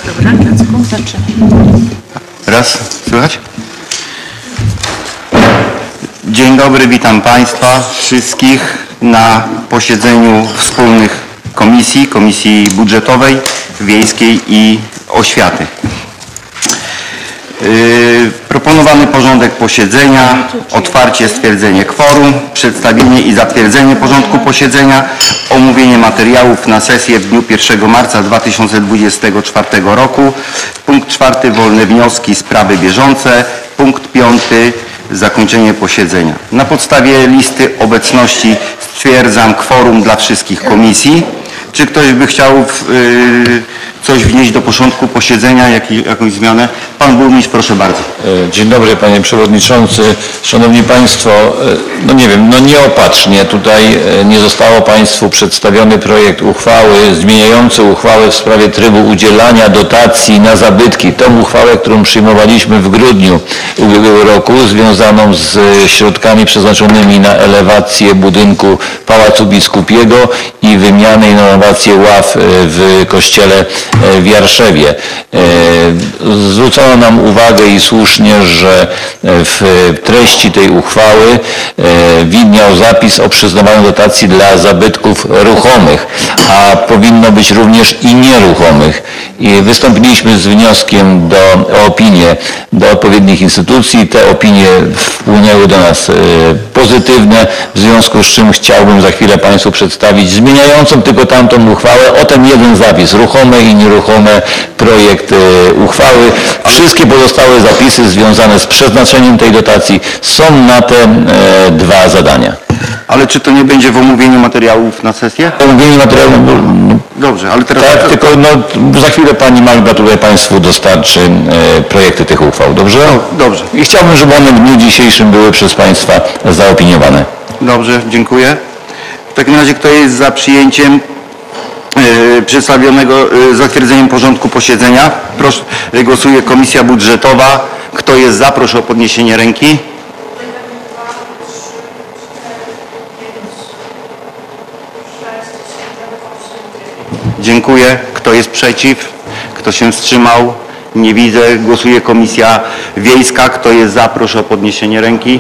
Dobra, Jacku, zaczynaj. Raz, słychać? Dzień dobry, witam Państwa wszystkich na posiedzeniu wspólnych Komisji Budżetowej, Wiejskiej i Oświaty. Proponowany porządek posiedzenia, otwarcie, stwierdzenie kworum, przedstawienie i zatwierdzenie porządku posiedzenia, omówienie materiałów na sesję w dniu 1 marca 2024 roku. Punkt 4. Wolne wnioski, sprawy bieżące. Punkt 5. Zakończenie posiedzenia. Na podstawie listy obecności stwierdzam kworum dla wszystkich komisji. Czy ktoś by chciał coś wnieść do porządku posiedzenia, jakąś zmianę? Pan burmistrz, proszę bardzo. Dzień dobry, panie przewodniczący. Szanowni państwo, no nie wiem, no nieopatrznie tutaj nie zostało państwu przedstawiony projekt uchwały zmieniający uchwałę w sprawie trybu udzielania dotacji na zabytki. Tą uchwałę, którą przyjmowaliśmy w grudniu ubiegłego roku, związaną z środkami przeznaczonymi na elewację budynku Pałacu Biskupiego i wymianę i innowację ław w kościele w Jarszewie. Zwrócono nam uwagę i słusznie, że w treści tej uchwały widniał zapis o przyznawaniu dotacji dla zabytków ruchomych, a powinno być również i nieruchomych. I wystąpiliśmy z wnioskiem o opinię do odpowiednich instytucji. Te opinie wpłynęły do nas pozytywne, w związku z czym chciałbym za chwilę państwu przedstawić zmieniającą tylko tamtą uchwałę o ten jeden zapis, ruchome i nieruchome, projekt uchwały. Wszystkie pozostałe zapisy związane z przeznaczeniem tej dotacji są na te dwa zadania. Ale czy to nie będzie w omówieniu materiałów na sesję? Omówienie materiałów... Dobrze, ale teraz... Tak, tylko no, za chwilę pani Magda tutaj państwu dostarczy projekty tych uchwał, dobrze? Dobrze. I chciałbym, żeby one w dniu dzisiejszym były przez państwa zaopiniowane. Dobrze, dziękuję. W takim razie kto jest za przyjęciem przedstawionego zatwierdzeniem porządku posiedzenia? Proszę, głosuje Komisja Budżetowa. Kto jest za? Proszę o podniesienie ręki. Dziękuję. Kto jest przeciw? Kto się wstrzymał? Nie widzę. Głosuje Komisja Wiejska. Kto jest za? Proszę o podniesienie ręki.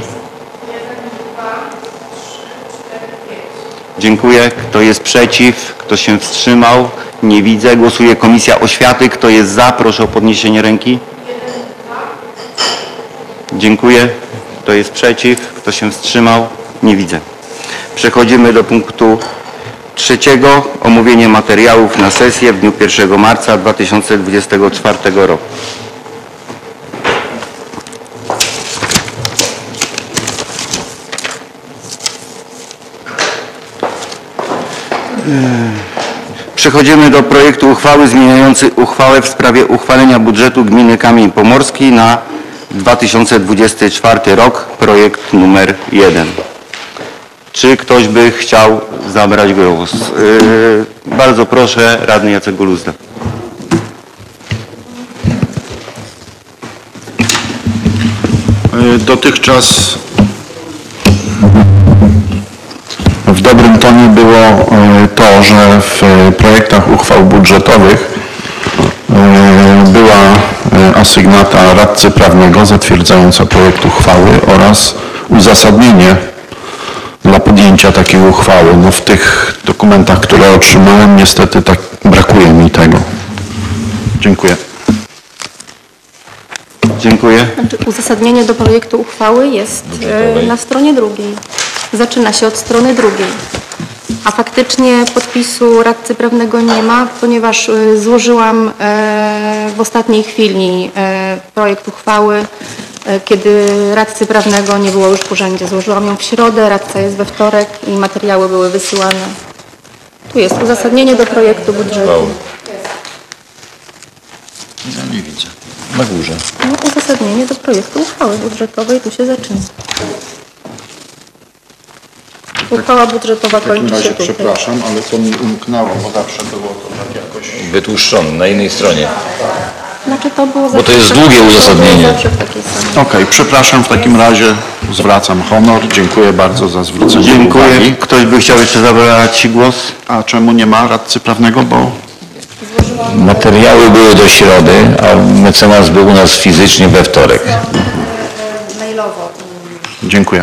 Dziękuję. Kto jest przeciw? Kto się wstrzymał? Nie widzę. Głosuje Komisja Oświaty. Kto jest za? Proszę o podniesienie ręki. Dziękuję. Kto jest przeciw? Kto się wstrzymał? Nie widzę. Przechodzimy do punktu 3. Omówienie materiałów na sesję w dniu 1 marca 2024 roku. Przechodzimy do projektu uchwały zmieniającej uchwałę w sprawie uchwalenia budżetu gminy Kamień Pomorski na 2024 rok, projekt numer 1. Czy ktoś by chciał zabrać głos? Bardzo proszę, radny Jacek Goluzda. Dotychczas w dobrym tonie było to, że w projektach uchwał budżetowych była asygnata radcy prawnego zatwierdzająca projekt uchwały oraz uzasadnienie dla podjęcia takiej uchwały. No w tych dokumentach, które otrzymałem, niestety tak brakuje mi tego. Dziękuję. Dziękuję. Znaczy, uzasadnienie do projektu uchwały jest na stronie drugiej. Zaczyna się od strony drugiej. A faktycznie podpisu radcy prawnego nie ma, ponieważ złożyłam w ostatniej chwili projekt uchwały, kiedy radcy prawnego nie było już w urzędzie. Złożyłam ją w środę, radca jest we wtorek i materiały były wysyłane. Tu jest uzasadnienie do projektu budżetu. Ja nie widzę. Na górze. No, uzasadnienie do projektu uchwały budżetowej, tu się zaczyna. Uchwała budżetowa kończy się tutaj. Przepraszam, ale to mi umknęło, bo zawsze było to tak jakoś... Wytłuszczony na innej stronie. Znaczy to było Bo to jest długie uzasadnienie. Okej, przepraszam, w takim razie zwracam honor. Dziękuję bardzo za zwrócenie Dziękuję. uwagi. Ktoś by chciał jeszcze zabrać głos? A czemu nie ma radcy prawnego? Bo Materiały były do środy, a mecenas był u nas fizycznie we wtorek. Mailowo. Dziękuję.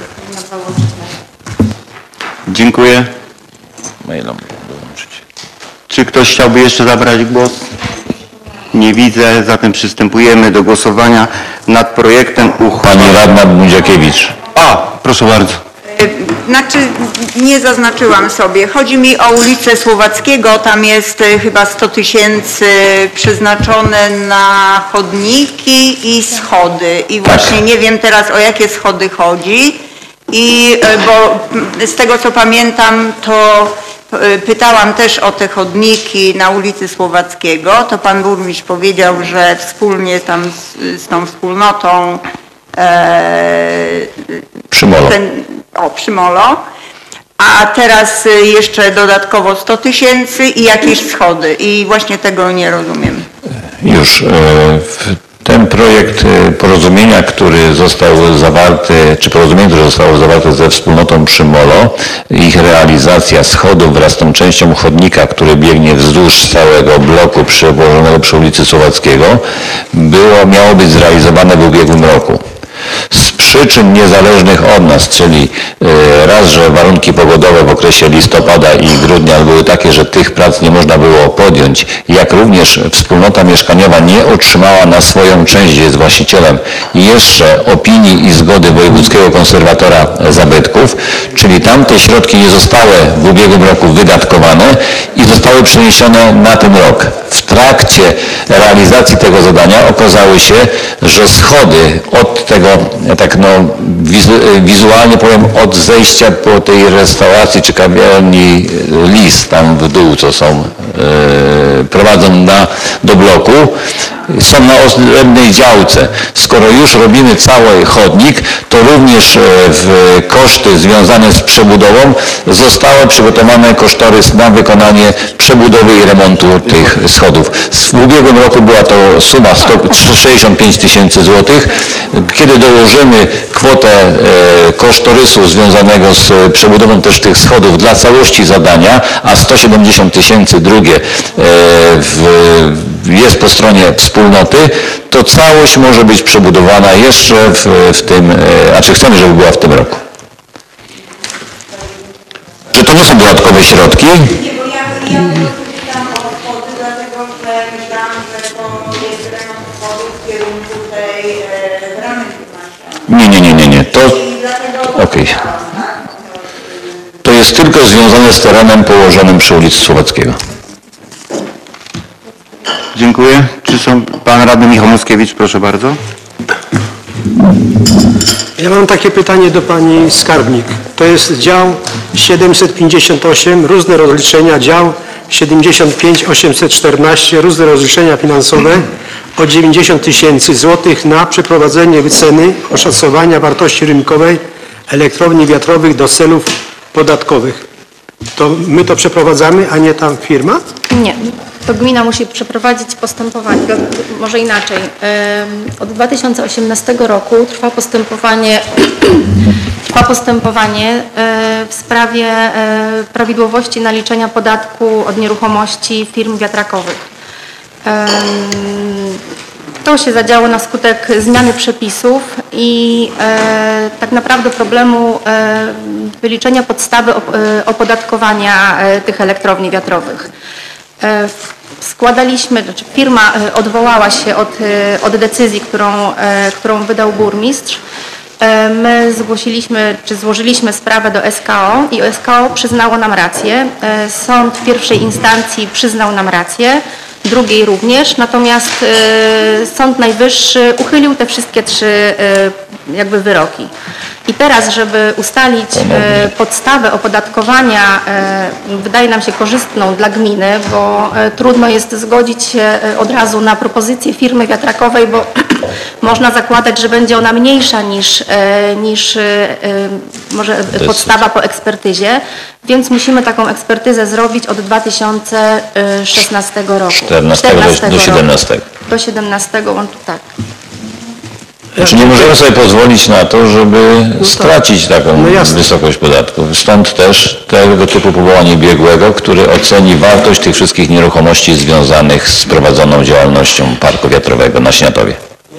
Dziękuję. Mailom dołączyć. Czy ktoś chciałby jeszcze zabrać głos? Nie widzę, zatem przystępujemy do głosowania nad projektem uchwały. Pani radna Budziakiewicz. A, proszę bardzo. Znaczy, nie zaznaczyłam sobie. Chodzi mi o ulicę Słowackiego. Tam jest chyba 100 000 przeznaczone na chodniki i schody. I właśnie nie wiem teraz, o jakie schody chodzi. I bo z tego co pamiętam, to pytałam też o te chodniki na ulicy Słowackiego. To pan burmistrz powiedział, że wspólnie tam z tą wspólnotą Przymolo. Przymolo. A teraz jeszcze dodatkowo 100 000 i jakieś schody. I właśnie tego nie rozumiem. Już ten projekt porozumienia, który został zawarty, czy porozumienie, które zostało zawarte ze wspólnotą Przymolo, ich realizacja schodów wraz z tą częścią chodnika, który biegnie wzdłuż całego bloku położonego przy ulicy Słowackiego, miało być zrealizowane w ubiegłym roku. Z przyczyn niezależnych od nas, czyli raz, że warunki pogodowe w okresie listopada i grudnia były takie, że tych prac nie można było podjąć, jak również wspólnota mieszkaniowa nie otrzymała na swoją część, gdzie jest właścicielem, jeszcze opinii i zgody wojewódzkiego konserwatora zabytków, czyli tamte środki nie zostały w ubiegłym roku wydatkowane i zostały przeniesione na ten rok. W trakcie realizacji tego zadania okazało się, że schody od tego, tak wizualnie powiem, od zejścia po tej restauracji czy kawiarni Lis, tam w dół, co są, prowadzą do bloku, są na odrębnej działce. Skoro już robimy cały chodnik, to również w koszty związane z przebudową zostały przygotowane kosztorys na wykonanie przebudowy i remontu tych schodów. W ubiegłym roku była to suma 65 000 złotych. Kiedy dołożymy kwotę kosztorysu związanego z przebudową też tych schodów dla całości zadania, a 170 000 drugie jest po stronie wspólnoty, to całość może być przebudowana jeszcze w tym, chcemy, żeby była w tym roku. Czy to nie są dodatkowe środki? Nie, bo ja pytam o schody, dlatego że myślałam, że to jest remont schodów w kierunku tej bramy. Nie. Okej. To jest tylko związane z terenem położonym przy ulicy Słowackiego. Dziękuję. Czy są pan radny Michał Moskiewicz, proszę bardzo. Ja mam takie pytanie do pani skarbnik. To jest dział 758, różne rozliczenia, dział 75 814, różne rozliczenia finansowe o 90 000 złotych na przeprowadzenie wyceny oszacowania wartości rynkowej elektrowni wiatrowych do celów podatkowych. To my to przeprowadzamy, a nie ta firma? Nie, to gmina musi przeprowadzić postępowanie, może inaczej. Od 2018 roku trwa postępowanie w sprawie prawidłowości naliczenia podatku od nieruchomości firm wiatrakowych. To się zadziało na skutek zmiany przepisów i tak naprawdę problemu wyliczenia podstawy opodatkowania tych elektrowni wiatrowych. Firma odwołała się od decyzji, którą wydał burmistrz. My złożyliśmy sprawę do SKO i SKO przyznało nam rację. Sąd pierwszej instancji przyznał nam rację, drugiej również, natomiast Sąd Najwyższy uchylił te wszystkie trzy wyroki. I teraz, żeby ustalić podstawę opodatkowania, wydaje nam się korzystną dla gminy, bo trudno jest zgodzić się od razu na propozycję firmy wiatrakowej, bo można zakładać, że będzie ona mniejsza niż może podstawa po ekspertyzie, więc musimy taką ekspertyzę zrobić od 2016 roku. 14 do 17. Do 17, tak. Znaczy nie możemy sobie pozwolić na to, żeby stracić taką wysokość podatku. Stąd też tego typu powołanie biegłego, który oceni wartość tych wszystkich nieruchomości związanych z prowadzoną działalnością parku wiatrowego na Śniatowie.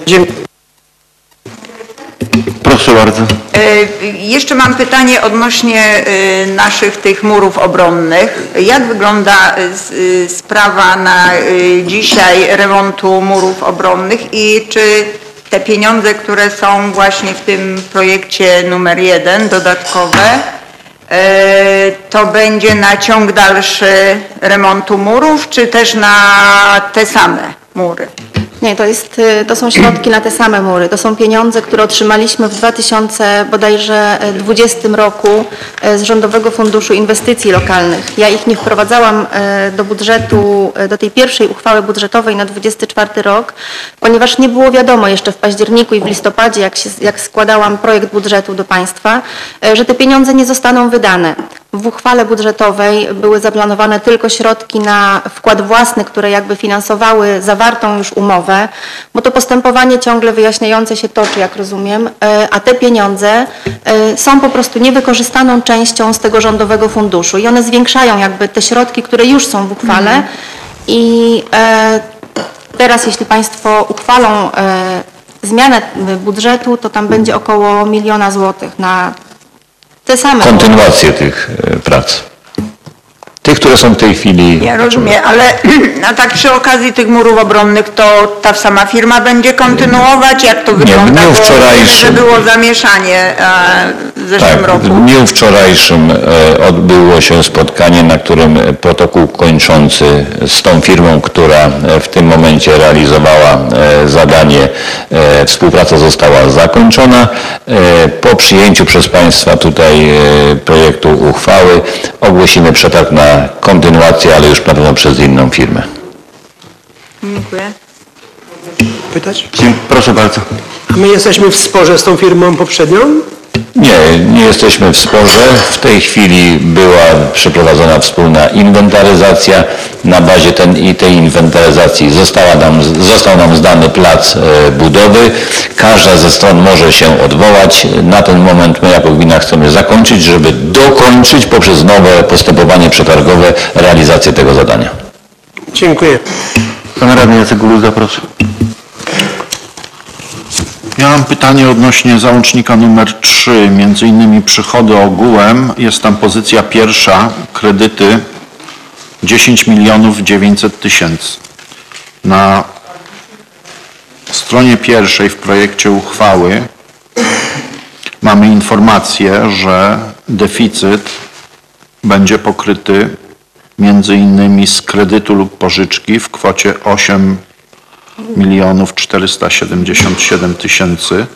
Proszę bardzo. Jeszcze mam pytanie odnośnie naszych tych murów obronnych. Jak wygląda sprawa na dzisiaj remontu murów obronnych i czy te pieniądze, które są właśnie w tym projekcie numer 1 dodatkowe, to będzie na ciąg dalszy remontu murów, czy też na te same mury? Nie, to są środki na te same mury. To są pieniądze, które otrzymaliśmy w 2020 roku z Rządowego Funduszu Inwestycji Lokalnych. Ja ich nie wprowadzałam do budżetu, do tej pierwszej uchwały budżetowej na 2024 rok, ponieważ nie było wiadomo jeszcze w październiku i w listopadzie, jak składałam projekt budżetu do państwa, że te pieniądze nie zostaną wydane. W uchwale budżetowej były zaplanowane tylko środki na wkład własny, które jakby finansowały zawartą już umowę, bo to postępowanie ciągle wyjaśniające się toczy, jak rozumiem, a te pieniądze są po prostu niewykorzystaną częścią z tego rządowego funduszu i one zwiększają jakby te środki, które już są w uchwale i teraz jeśli państwo uchwalą zmianę budżetu, to tam będzie około 1 000 000 złotych na te same. Kontynuację tych prac. Tych, które są w tej chwili. Ja rozumiem, ale a tak przy okazji tych murów obronnych to ta sama firma będzie kontynuować? Jak to wygląda? W dniu wczorajszym. Że było zamieszanie w zeszłym roku. W dniu wczorajszym odbyło się spotkanie, na którym protokół kończący z tą firmą, która w tym momencie realizowała zadanie, współpraca została zakończona. Po przyjęciu przez państwa tutaj projektu uchwały ogłosimy przetarg na kontynuację, ale już na pewno przez inną firmę. Dziękuję. Pytać? Proszę bardzo. A my jesteśmy w sporze z tą firmą poprzednią? Nie jesteśmy w sporze. W tej chwili była przeprowadzona wspólna inwentaryzacja. Na bazie tej inwentaryzacji został nam zdany plac budowy. Każda ze stron może się odwołać. Na ten moment my jako gmina chcemy zakończyć, żeby dokończyć poprzez nowe postępowanie przetargowe realizację tego zadania. Dziękuję. Pan radny Jacek Guluza, proszę. Ja mam pytanie odnośnie załącznika numer 3, między innymi przychody ogółem. Jest tam pozycja pierwsza, kredyty 10 900 000. Na stronie pierwszej w projekcie uchwały mamy informację, że deficyt będzie pokryty między innymi z kredytu lub pożyczki w kwocie 8 477 000.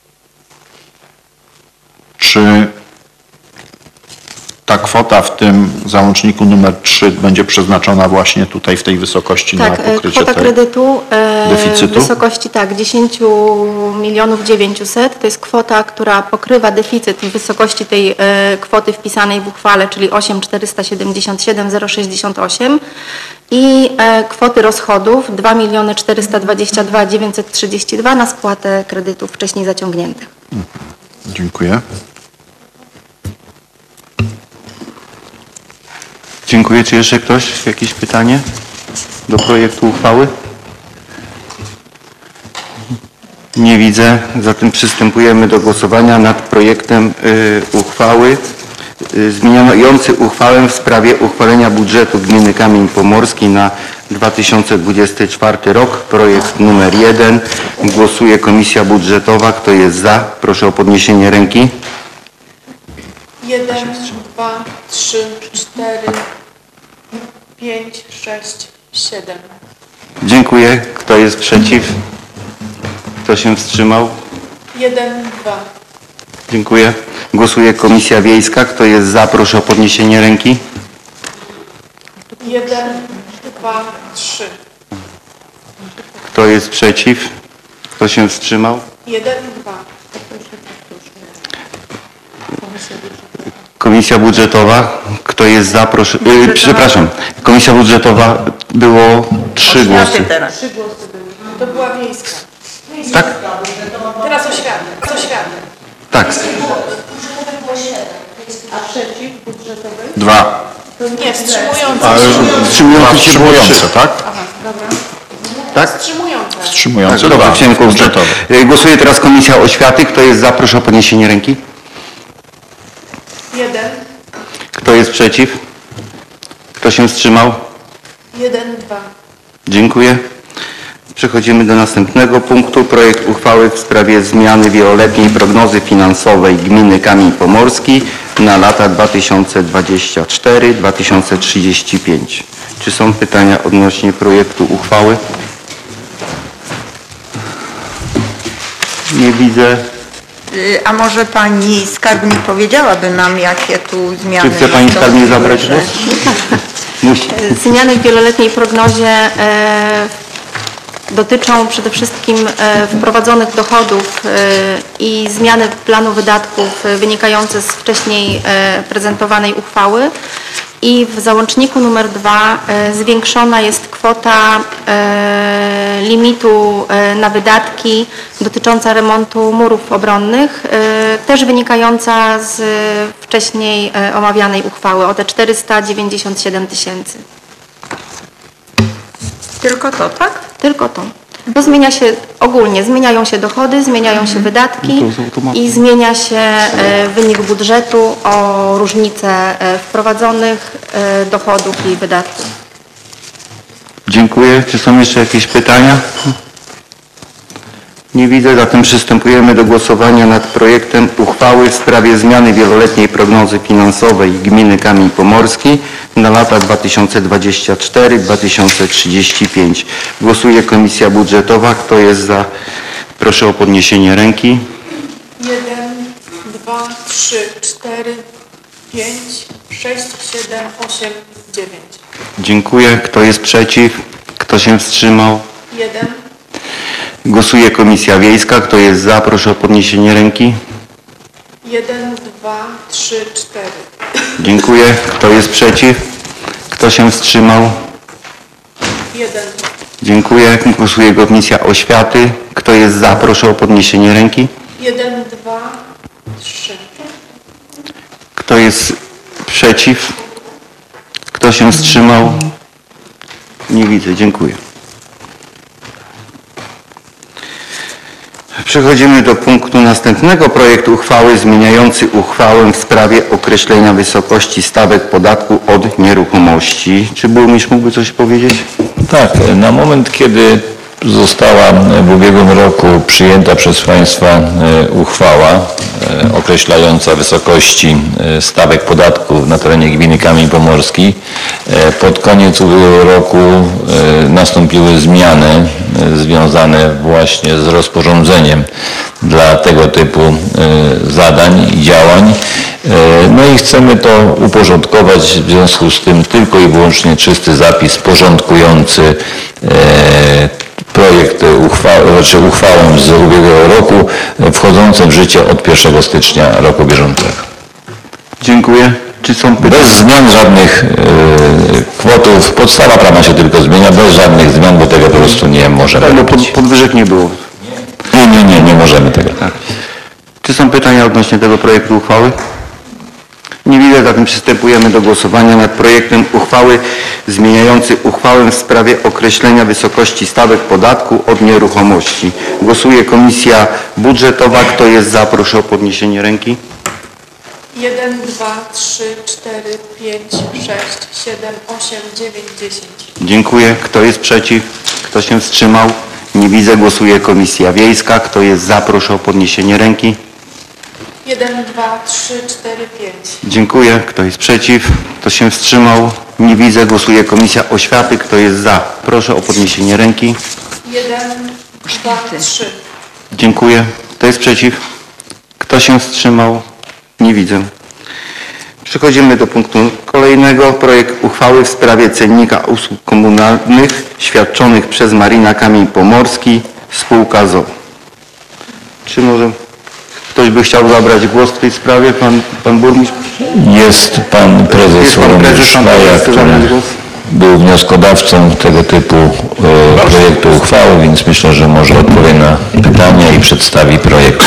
Czy ta kwota w tym załączniku numer 3 będzie przeznaczona właśnie tutaj w tej wysokości na pokrycie kwota kredytu deficytu? w wysokości 10 900 000 to jest kwota, która pokrywa deficyt w wysokości tej kwoty wpisanej w uchwale, czyli 8 477 068 i kwoty rozchodów 2 422 932 na spłatę kredytów wcześniej zaciągniętych. Dziękuję. Dziękuję. Czy jeszcze ktoś? Jakieś pytanie do projektu uchwały? Nie widzę. Zatem przystępujemy do głosowania nad projektem uchwały zmieniający uchwałę w sprawie uchwalenia budżetu gminy Kamień Pomorski na 2024 rok. Projekt numer 1. Głosuje Komisja Budżetowa. Kto jest za? Proszę o podniesienie ręki. 1, 2, 3, 4, 5, 6, 7. Dziękuję. Kto jest przeciw? Kto się wstrzymał? 1, 2. Dziękuję. Głosuje Komisja Wiejska. Kto jest za? Proszę o podniesienie ręki. 1, 2, 3. Kto jest przeciw? Kto się wstrzymał? 1, 2. Komisja Budżetowa. Kto jest za? Proszę. Przepraszam. Komisja Budżetowa było 3 głosy. 3 głosy były. To była wiejska. Tak? Teraz oświaty. Tak. A przeciw budżetowy? 2. Nie, wstrzymujący Ale się. Wstrzymujący się było wstrzymujące, 3. tak? Aha, dobra. Tak? Wstrzymujące. Wstrzymujące Tak, dobra, 2. chciałem tylko Budżetowe. Głosuje teraz Komisja Oświaty. Kto jest za? Proszę o podniesienie ręki. 1, Kto jest przeciw? Kto się wstrzymał? 1, 2. Dziękuję. Przechodzimy do następnego punktu. Projekt uchwały w sprawie zmiany wieloletniej prognozy finansowej gminy Kamień Pomorski na lata 2024-2035. Czy są pytania odnośnie projektu uchwały? Nie widzę. A może pani skarbnik powiedziałaby nam, jakie tu zmiany? Czy chce pani nastąpiły, skarbnik zabrać że- głos? Musi. Zmiany w wieloletniej prognozie dotyczą przede wszystkim wprowadzonych dochodów i zmiany planu wydatków wynikające z wcześniej prezentowanej uchwały. I w załączniku numer 2 zwiększona jest kwota limitu na wydatki dotycząca remontu murów obronnych, też wynikająca z wcześniej omawianej uchwały o te 497 tysięcy. Tylko to, tak? Tylko to. Bo zmienia się ogólnie, zmieniają się dochody, zmieniają się wydatki i zmienia się wynik budżetu o różnicę wprowadzonych dochodów i wydatków. Dziękuję. Czy są jeszcze jakieś pytania? Nie widzę, zatem przystępujemy do głosowania nad projektem uchwały w sprawie zmiany wieloletniej prognozy finansowej gminy Kamień Pomorski na lata 2024-2035. Głosuje Komisja Budżetowa. Kto jest za? Proszę o podniesienie ręki. 1, 2, 3, 4, 5, 6, 7, 8, 9. Dziękuję. Kto jest przeciw? Kto się wstrzymał? 1, Głosuje Komisja Wiejska. Kto jest za? Proszę o podniesienie ręki. 1, 2, 3, 4. Dziękuję. Kto jest przeciw? Kto się wstrzymał? 1, Dziękuję. Głosuje Komisja Oświaty. Kto jest za? Proszę o podniesienie ręki. 1, 2, 3. Kto jest przeciw? Kto się wstrzymał? Nie widzę. Dziękuję. Przechodzimy do punktu następnego. Projekt uchwały zmieniający uchwałę w sprawie określenia wysokości stawek podatku od nieruchomości. Czy burmistrz mógłby coś powiedzieć? Tak, na moment, kiedy została w ubiegłym roku przyjęta przez Państwa uchwała określająca wysokości stawek podatku na terenie gminy Kamień Pomorski, pod koniec ubiegłego roku nastąpiły zmiany związane właśnie z rozporządzeniem dla tego typu zadań i działań. No i chcemy to uporządkować, w związku z tym tylko i wyłącznie czysty zapis porządkujący projekt uchwałę z ubiegłego roku wchodzącą w życie od 1 stycznia roku bieżącego. Dziękuję. Czy są pytania? Bez zmian żadnych kwotów, podstawa prawa się tylko zmienia, bez żadnych zmian, bo tego po prostu nie możemy Tak, bo robić. podwyżek nie było. Nie możemy tego. Czy są pytania odnośnie tego projektu uchwały? Nie widzę, zatem przystępujemy do głosowania nad projektem uchwały zmieniający uchwałę w sprawie określenia wysokości stawek podatku od nieruchomości. Głosuje Komisja Budżetowa. Kto jest za? Proszę o podniesienie ręki. 1, 2, 3, 4, 5, 6, 7, 8, 9, 10. Dziękuję. Kto jest przeciw? Kto się wstrzymał? Nie widzę. Głosuje Komisja Wiejska. Kto jest za? Proszę o podniesienie ręki. 1, 2, 3, 4, 5. Dziękuję. Kto jest przeciw? Kto się wstrzymał? Nie widzę. Głosuje Komisja Oświaty. Kto jest za? Proszę o podniesienie ręki. 1, 2, 3. Dziękuję. Kto jest przeciw? Kto się wstrzymał? Nie widzę. Przechodzimy do punktu kolejnego. Projekt uchwały w sprawie cennika usług komunalnych świadczonych przez Marina Kamień Pomorski, spółka ZOO. Czy może ktoś by chciał zabrać głos w tej sprawie? Pan burmistrz? Jest pan prezes Jest pan Sławomir prezes, pan Szlaja, prezes chce zabrać który głos? był wnioskodawcą tego typu projektu uchwały, więc myślę, że może odpowie na pytania i przedstawi projekt.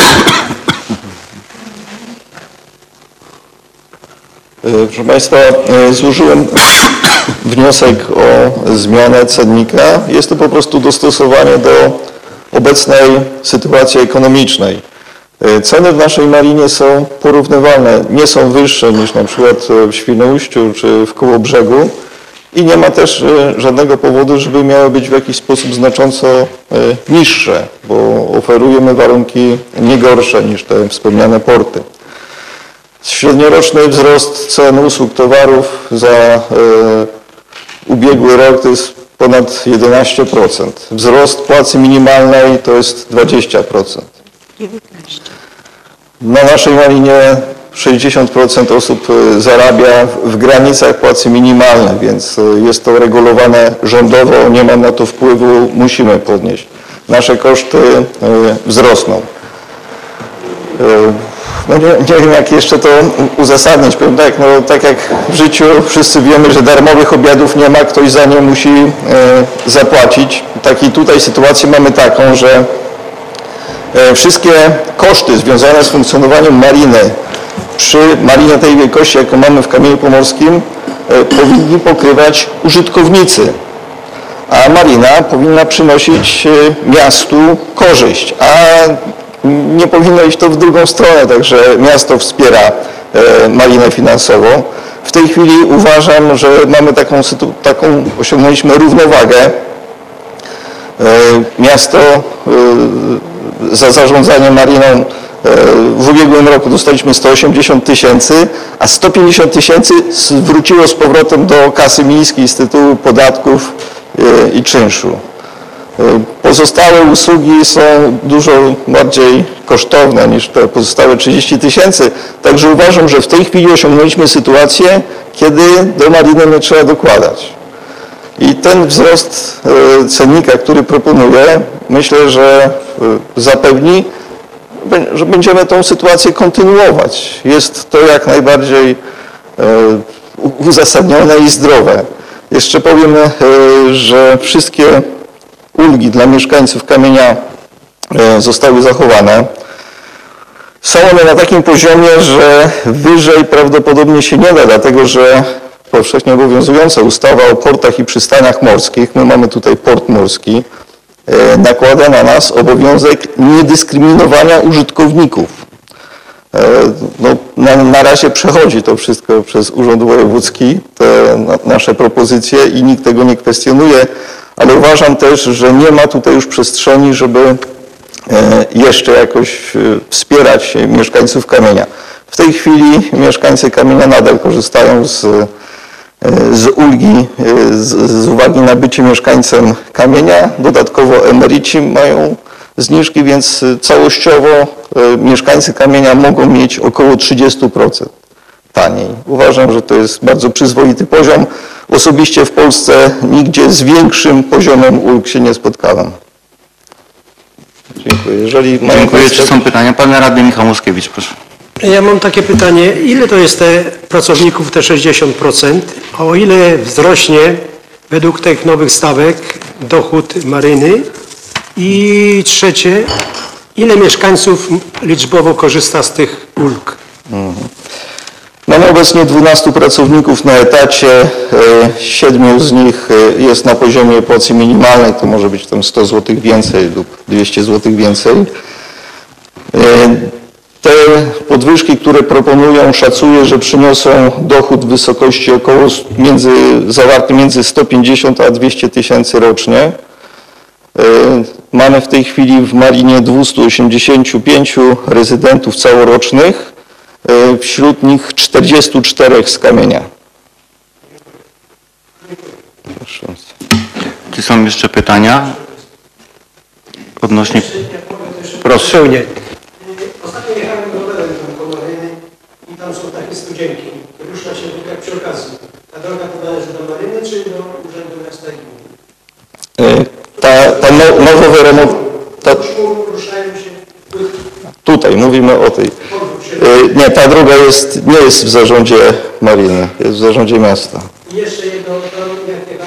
Proszę Państwa, złożyłem wniosek o zmianę cennika. Jest to po prostu dostosowanie do obecnej sytuacji ekonomicznej. Ceny w naszej marinie są porównywalne, nie są wyższe niż na przykład w Świnoujściu czy w Kołobrzegu i nie ma też żadnego powodu, żeby miały być w jakiś sposób znacząco niższe, bo oferujemy warunki nie gorsze niż te wspomniane porty. Średnioroczny wzrost cen usług, towarów za ubiegły rok to jest ponad 11%. Wzrost płacy minimalnej to jest 20%. Na naszej marinie 60% osób zarabia w granicach płacy minimalnej, więc jest to regulowane rządowo, nie ma na to wpływu, musimy podnieść. Nasze koszty wzrosną. No nie wiem, jak jeszcze to uzasadnić. Powiem tak, no, tak jak w życiu wszyscy wiemy, że darmowych obiadów nie ma, ktoś za nie musi zapłacić. Takiej tutaj sytuacji mamy taką, że wszystkie koszty związane z funkcjonowaniem mariny przy marinie tej wielkości, jaką mamy w Kamieniu Pomorskim, powinni pokrywać użytkownicy, a marina powinna przynosić miastu korzyść, a nie powinno iść to w drugą stronę, także miasto wspiera marinę finansowo. W tej chwili uważam, że mamy taką osiągnęliśmy równowagę. Miasto za zarządzanie mariną w ubiegłym roku dostaliśmy 180 000, a 150 000 wróciło z powrotem do kasy miejskiej z tytułu podatków i czynszu. Pozostałe usługi są dużo bardziej kosztowne niż te pozostałe 30 000, także uważam, że w tej chwili osiągnęliśmy sytuację, kiedy do mariny nie trzeba dokładać. I ten wzrost cennika, który proponuję, myślę, że zapewni, że będziemy tą sytuację kontynuować. Jest to jak najbardziej uzasadnione i zdrowe. Jeszcze powiem, że wszystkie ulgi dla mieszkańców Kamienia zostały zachowane. Są one na takim poziomie, że wyżej prawdopodobnie się nie da, dlatego że powszechnie obowiązująca ustawa o portach i przystaniach morskich, my mamy tutaj port morski, nakłada na nas obowiązek niedyskryminowania użytkowników. No, na razie przechodzi to wszystko przez Urząd Wojewódzki, te nasze propozycje i nikt tego nie kwestionuje, ale uważam też, że nie ma tutaj już przestrzeni, żeby jeszcze jakoś wspierać mieszkańców Kamienia. W tej chwili mieszkańcy Kamienia nadal korzystają z ulgi z uwagi na bycie mieszkańcem Kamienia. Dodatkowo emeryci mają zniżki, więc całościowo mieszkańcy Kamienia mogą mieć około 30% taniej. Uważam, że to jest bardzo przyzwoity poziom. Osobiście w Polsce nigdzie z większym poziomem ulg się nie spotkałem. Dziękuję. Jeżeli mają Dziękuję. Państwo... Czy są pytania? Pan radny Michał Moskiewicz, proszę. Ja mam takie pytanie, ile to jest te pracowników, te 60%, a o ile wzrośnie według tych nowych stawek dochód maryny? I trzecie, ile mieszkańców liczbowo korzysta z tych ulg? Mamy obecnie 12 pracowników na etacie, 7 z nich jest na poziomie płacy minimalnej, to może być tam 100 zł więcej lub 200 zł więcej. Te podwyżki, które proponują, szacuję, że przyniosą dochód w wysokości około zawarty między 150 a 200 tysięcy rocznie. Mamy w tej chwili w marinie 285 rezydentów całorocznych, wśród nich 44 z Kamienia. Czy są jeszcze pytania? Odnośnie... Proszę. Ostatnio jechałem rowerem do maryny i tam są takie studzienki. Rusza się tak przy okazji. Ta droga to należy do maryny czy do Urzędu Miasta i Gminy? Nowy remont... Ruszają się płytki. Tutaj mówimy o tej. Nie, ta droga nie jest w zarządzie mariny, jest w zarządzie miasta. I jeszcze jedno, jak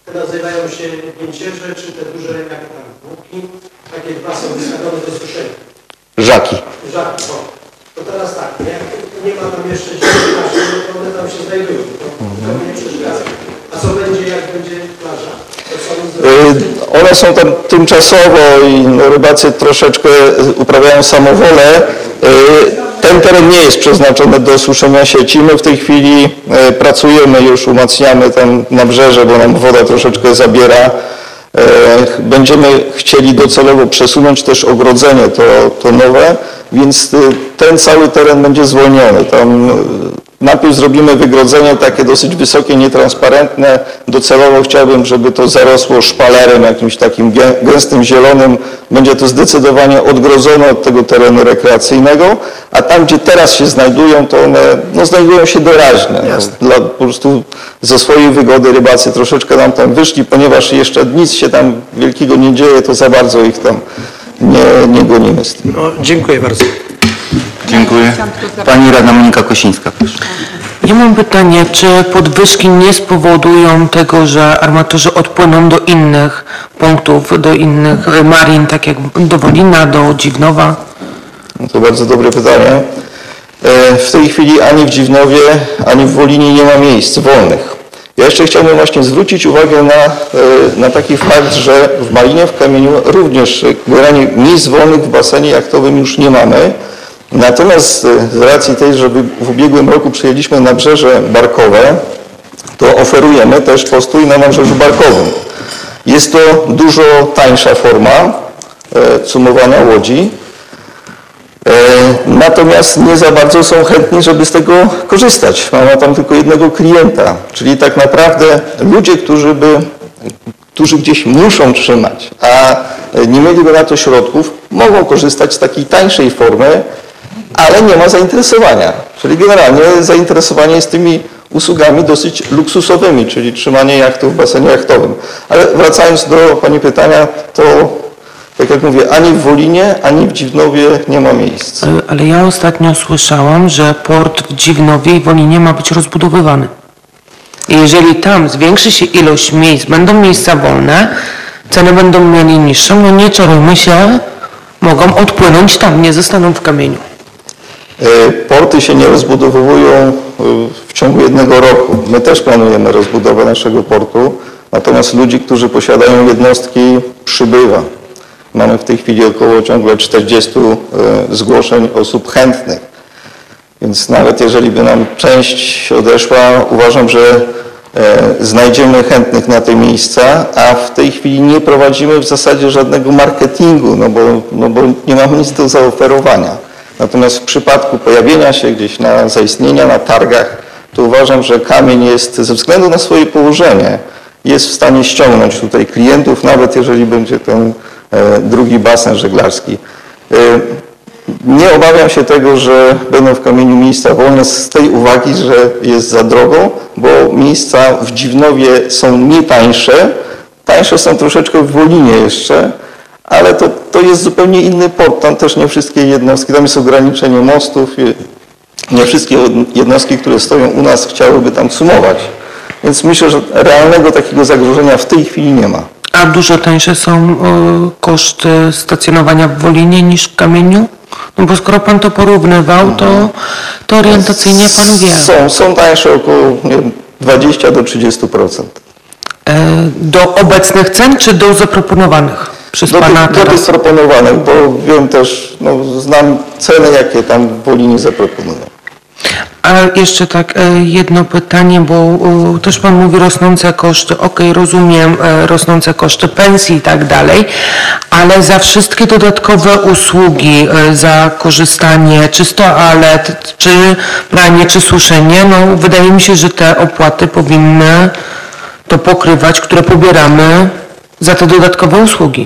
Te nazywają się pięcierze, czy te duże jak tam łuki, takie dwa są wystawione do suszenia. Żaki. Żaki, o. To teraz tak, jak nie ma tam jeszcze ziemi naszej, to one tam się znajdują. To nie przeszkadza. A co będzie, jak będzie plaża? One są tam tymczasowo i no, rybacy troszeczkę uprawiają samowolę. Ten teren nie jest przeznaczony do suszenia sieci. My w tej chwili pracujemy, już umacniamy tam nabrzeże, bo nam woda troszeczkę zabiera. Będziemy chcieli docelowo przesunąć też ogrodzenie, to nowe, więc ten cały teren będzie zwolniony. Tam najpierw zrobimy wygrodzenie takie dosyć wysokie, nietransparentne. Docelowo chciałbym, żeby to zarosło szpalerem jakimś takim gęstym, zielonym. Będzie to zdecydowanie odgrodzone od tego terenu rekreacyjnego, a tam, gdzie teraz się znajdują, to one no, znajdują się doraźne. No, po prostu ze swojej wygody rybacy troszeczkę nam tam wyszli, ponieważ jeszcze nic się tam wielkiego nie dzieje, to za bardzo ich tam nie gonimy z tym. No, dziękuję bardzo. Dziękuję. Pani radna Monika Kosińska, proszę. Ja mam pytanie, czy podwyżki nie spowodują tego, że armatorzy odpłyną do innych punktów, do innych marin, tak jak do Wolina, do Dziwnowa? No to bardzo dobre pytanie. W tej chwili ani w Dziwnowie, ani w Wolinie nie ma miejsc wolnych. Ja jeszcze chciałbym właśnie zwrócić uwagę na taki fakt, że w Malinie, w Kamieniu również generalnie miejsc wolnych w basenie jachtowym już nie mamy. Natomiast z racji tej, że w ubiegłym roku przyjęliśmy nabrzeże barkowe, to oferujemy też postój na nabrzeżu barkowym. Jest to dużo tańsza forma cumowania łodzi, natomiast nie za bardzo są chętni, żeby z tego korzystać. Mamy tam tylko jednego klienta, czyli tak naprawdę ludzie, którzy gdzieś muszą trzymać, a nie mieliby na to środków, mogą korzystać z takiej tańszej formy, ale nie ma zainteresowania. Czyli generalnie zainteresowanie jest tymi usługami dosyć luksusowymi, czyli trzymanie jachtu w basenie jachtowym. Ale wracając do Pani pytania, to tak jak mówię, ani w Wolinie, ani w Dziwnowie nie ma miejsc. Ale ja ostatnio słyszałam, że port w Dziwnowie i Wolinie ma być rozbudowywany. I jeżeli tam zwiększy się ilość miejsc, będą miejsca wolne, ceny będą mieli niższe, no nie czarujmy się, mogą odpłynąć tam, nie zostaną w Kamieniu. Porty się nie rozbudowują w ciągu jednego roku. My też planujemy rozbudowę naszego portu, natomiast ludzi, którzy posiadają jednostki, przybywa. Mamy w tej chwili około ciągle 40 zgłoszeń osób chętnych. Więc nawet jeżeli by nam część odeszła, uważam, że znajdziemy chętnych na te miejsca, a w tej chwili nie prowadzimy w zasadzie żadnego marketingu, no bo nie mamy nic do zaoferowania. Natomiast w przypadku pojawienia się gdzieś zaistnienia na targach, to uważam, że Kamień jest ze względu na swoje położenie jest w stanie ściągnąć tutaj klientów, nawet jeżeli będzie ten drugi basen żeglarski. Nie obawiam się tego, że będą w Kamieniu miejsca wolne z tej uwagi, że jest za drogo, bo miejsca w Dziwnowie są nie tańsze. Tańsze są troszeczkę w Wolinie jeszcze, ale to jest zupełnie inny port. Tam też nie wszystkie jednostki, tam jest ograniczenie mostów. Nie wszystkie jednostki, które stoją u nas, chciałyby tam cumować. Więc myślę, że realnego takiego zagrożenia w tej chwili nie ma. A dużo tańsze są koszty stacjonowania w Wolinie niż w Kamieniu? No bo skoro Pan to porównywał, to orientacyjnie Pan wie. Są tańsze około 20 do 30%. Do obecnych cen czy do zaproponowanych przez Pana Do tych proponowanych, bo wiem też, znam ceny, jakie tam w Wolinie zaproponują. A jeszcze tak jedno pytanie, bo też Pan mówi rosnące koszty. Okej, rozumiem, rosnące koszty pensji i tak dalej, ale za wszystkie dodatkowe usługi, za korzystanie czy z toalet, czy pranie, czy suszenie, no wydaje mi się, że te opłaty powinny to pokrywać, które pobieramy za te dodatkowe usługi.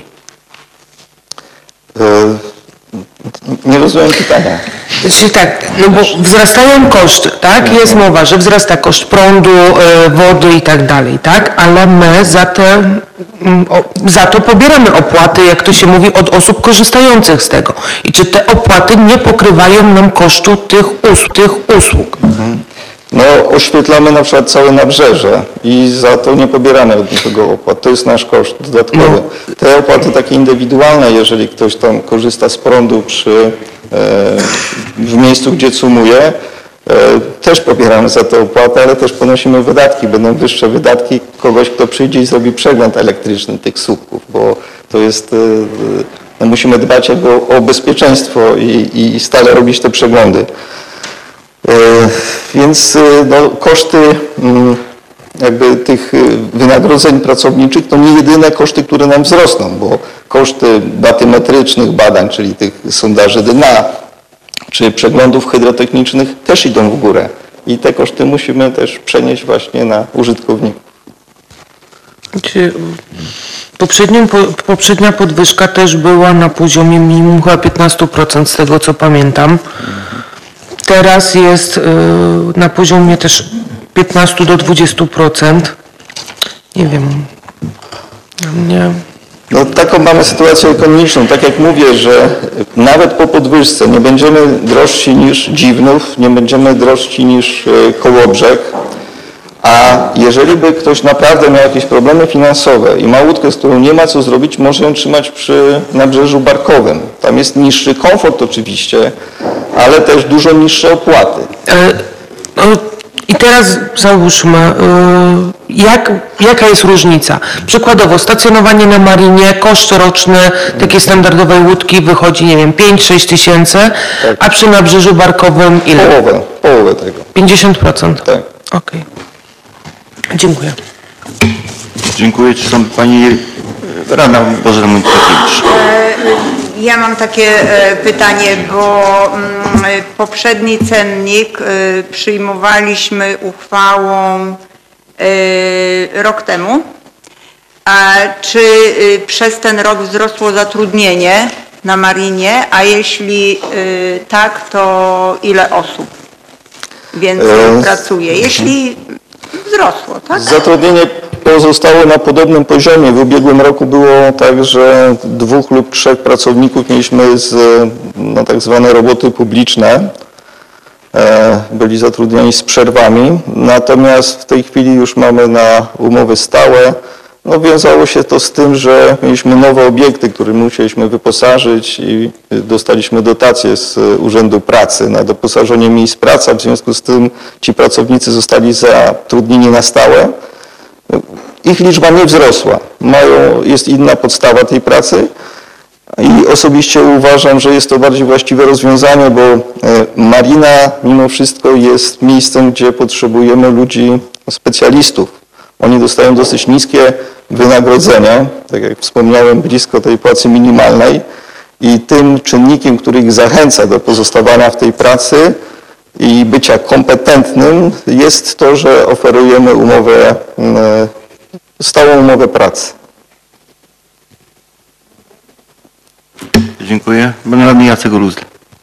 Nie rozumiem pytania. Czyli tak, no bo wzrastają koszty, tak? Jest mowa, że wzrasta koszt prądu, wody i tak dalej, tak? Ale my za to pobieramy opłaty, jak to się mówi, od osób korzystających z tego. I czy te opłaty nie pokrywają nam kosztu tych usług? No, oświetlamy na przykład całe nabrzeże i za to nie pobieramy od nikogo opłat. To jest nasz koszt dodatkowy. Te opłaty takie indywidualne, jeżeli ktoś tam korzysta z prądu w miejscu, gdzie cumuje, też pobieramy za to opłatę, ale też ponosimy wydatki. Będą wyższe wydatki kogoś, kto przyjdzie i zrobi przegląd elektryczny tych słupków, bo to jest, no musimy dbać jakby o bezpieczeństwo i stale robić te przeglądy. Więc no, koszty jakby tych wynagrodzeń pracowniczych to nie jedyne koszty, które nam wzrosną, bo koszty batymetrycznych badań, czyli tych sondaży dna, czy przeglądów hydrotechnicznych też idą w górę i te koszty musimy też przenieść właśnie na użytkowników. Poprzednia podwyżka też była na poziomie minimum chyba 15% z tego co pamiętam. Teraz jest na poziomie też 15 do 20%. Nie wiem. Nie. No, taką mamy sytuację ekonomiczną. Tak jak mówię, że nawet po podwyżce nie będziemy drożsi niż Dziwnów, nie będziemy drożsi niż Kołobrzeg, a jeżeli by ktoś naprawdę miał jakieś problemy finansowe i ma łódkę, z którą nie ma co zrobić, może ją trzymać przy nabrzeżu barkowym. Tam jest niższy komfort oczywiście, ale też dużo niższe opłaty. I teraz załóżmy, jaka jest różnica? Przykładowo, stacjonowanie na marinie, koszt roczny takiej standardowej łódki wychodzi, nie wiem, 5-6 tysięcy, tak. A przy nabrzeżu barkowym ile? Połowę tego. 50%? Tak. Okej. Dziękuję. Dziękuję. Czy są Pani Rada Bożena Monikiewicz? Ja mam takie pytanie, bo poprzedni cennik przyjmowaliśmy uchwałą rok temu. Czy przez ten rok wzrosło zatrudnienie na marinie, a jeśli tak, to ile osób więcej pracuje? Jeśli wzrosło, tak? Zatrudnienie pozostało na podobnym poziomie. W ubiegłym roku było tak, że 2 lub 3 pracowników mieliśmy na tak zwane roboty publiczne. Byli zatrudnieni z przerwami. Natomiast w tej chwili już mamy na umowy stałe. No, wiązało się to z tym, że mieliśmy nowe obiekty, które musieliśmy wyposażyć i dostaliśmy dotację z Urzędu Pracy na doposażenie miejsc pracy. W związku z tym ci pracownicy zostali zatrudnieni na stałe. Ich liczba nie wzrosła. Jest inna podstawa tej pracy i osobiście uważam, że jest to bardziej właściwe rozwiązanie, bo marina mimo wszystko jest miejscem, gdzie potrzebujemy ludzi, specjalistów. Oni dostają dosyć niskie wynagrodzenia, tak jak wspomniałem, blisko tej płacy minimalnej i tym czynnikiem, który ich zachęca do pozostawania w tej pracy i bycia kompetentnym jest to, że oferujemy stałą umowę pracy. Dziękuję. Pan radny Jacek Ruzle.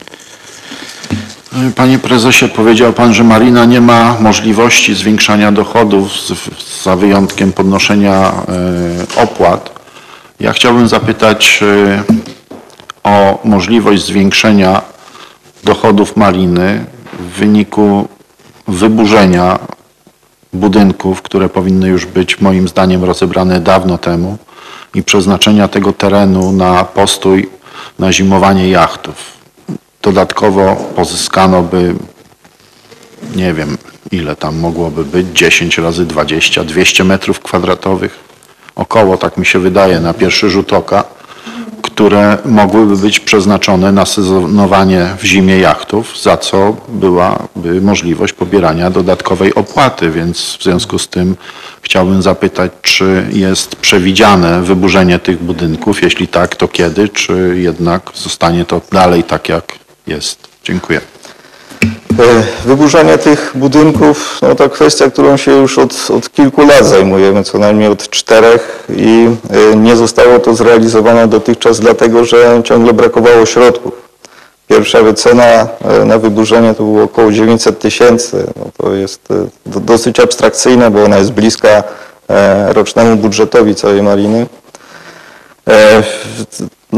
Panie prezesie, powiedział pan, że marina nie ma możliwości zwiększania dochodów za wyjątkiem podnoszenia opłat. Ja chciałbym zapytać o możliwość zwiększenia dochodów mariny w wyniku wyburzenia budynków, które powinny już być moim zdaniem rozebrane dawno temu i przeznaczenia tego terenu na postój, na zimowanie jachtów. Dodatkowo pozyskano by, nie wiem ile tam mogłoby być, 10 razy 20, 200 metrów kwadratowych, około, tak mi się wydaje, na pierwszy rzut oka, które mogłyby być przeznaczone na sezonowanie w zimie jachtów, za co byłaby możliwość pobierania dodatkowej opłaty, więc w związku z tym chciałbym zapytać, czy jest przewidziane wyburzenie tych budynków, jeśli tak, to kiedy, czy jednak zostanie to dalej tak jak jest. Dziękuję. Wyburzanie tych budynków, no to kwestia, którą się już od kilku lat zajmujemy, co najmniej od 4 i nie zostało to zrealizowane dotychczas, dlatego że ciągle brakowało środków. Pierwsza wycena na wyburzenie to było około 900 tysięcy. No to jest dosyć abstrakcyjne, bo ona jest bliska rocznemu budżetowi całej mariny. No,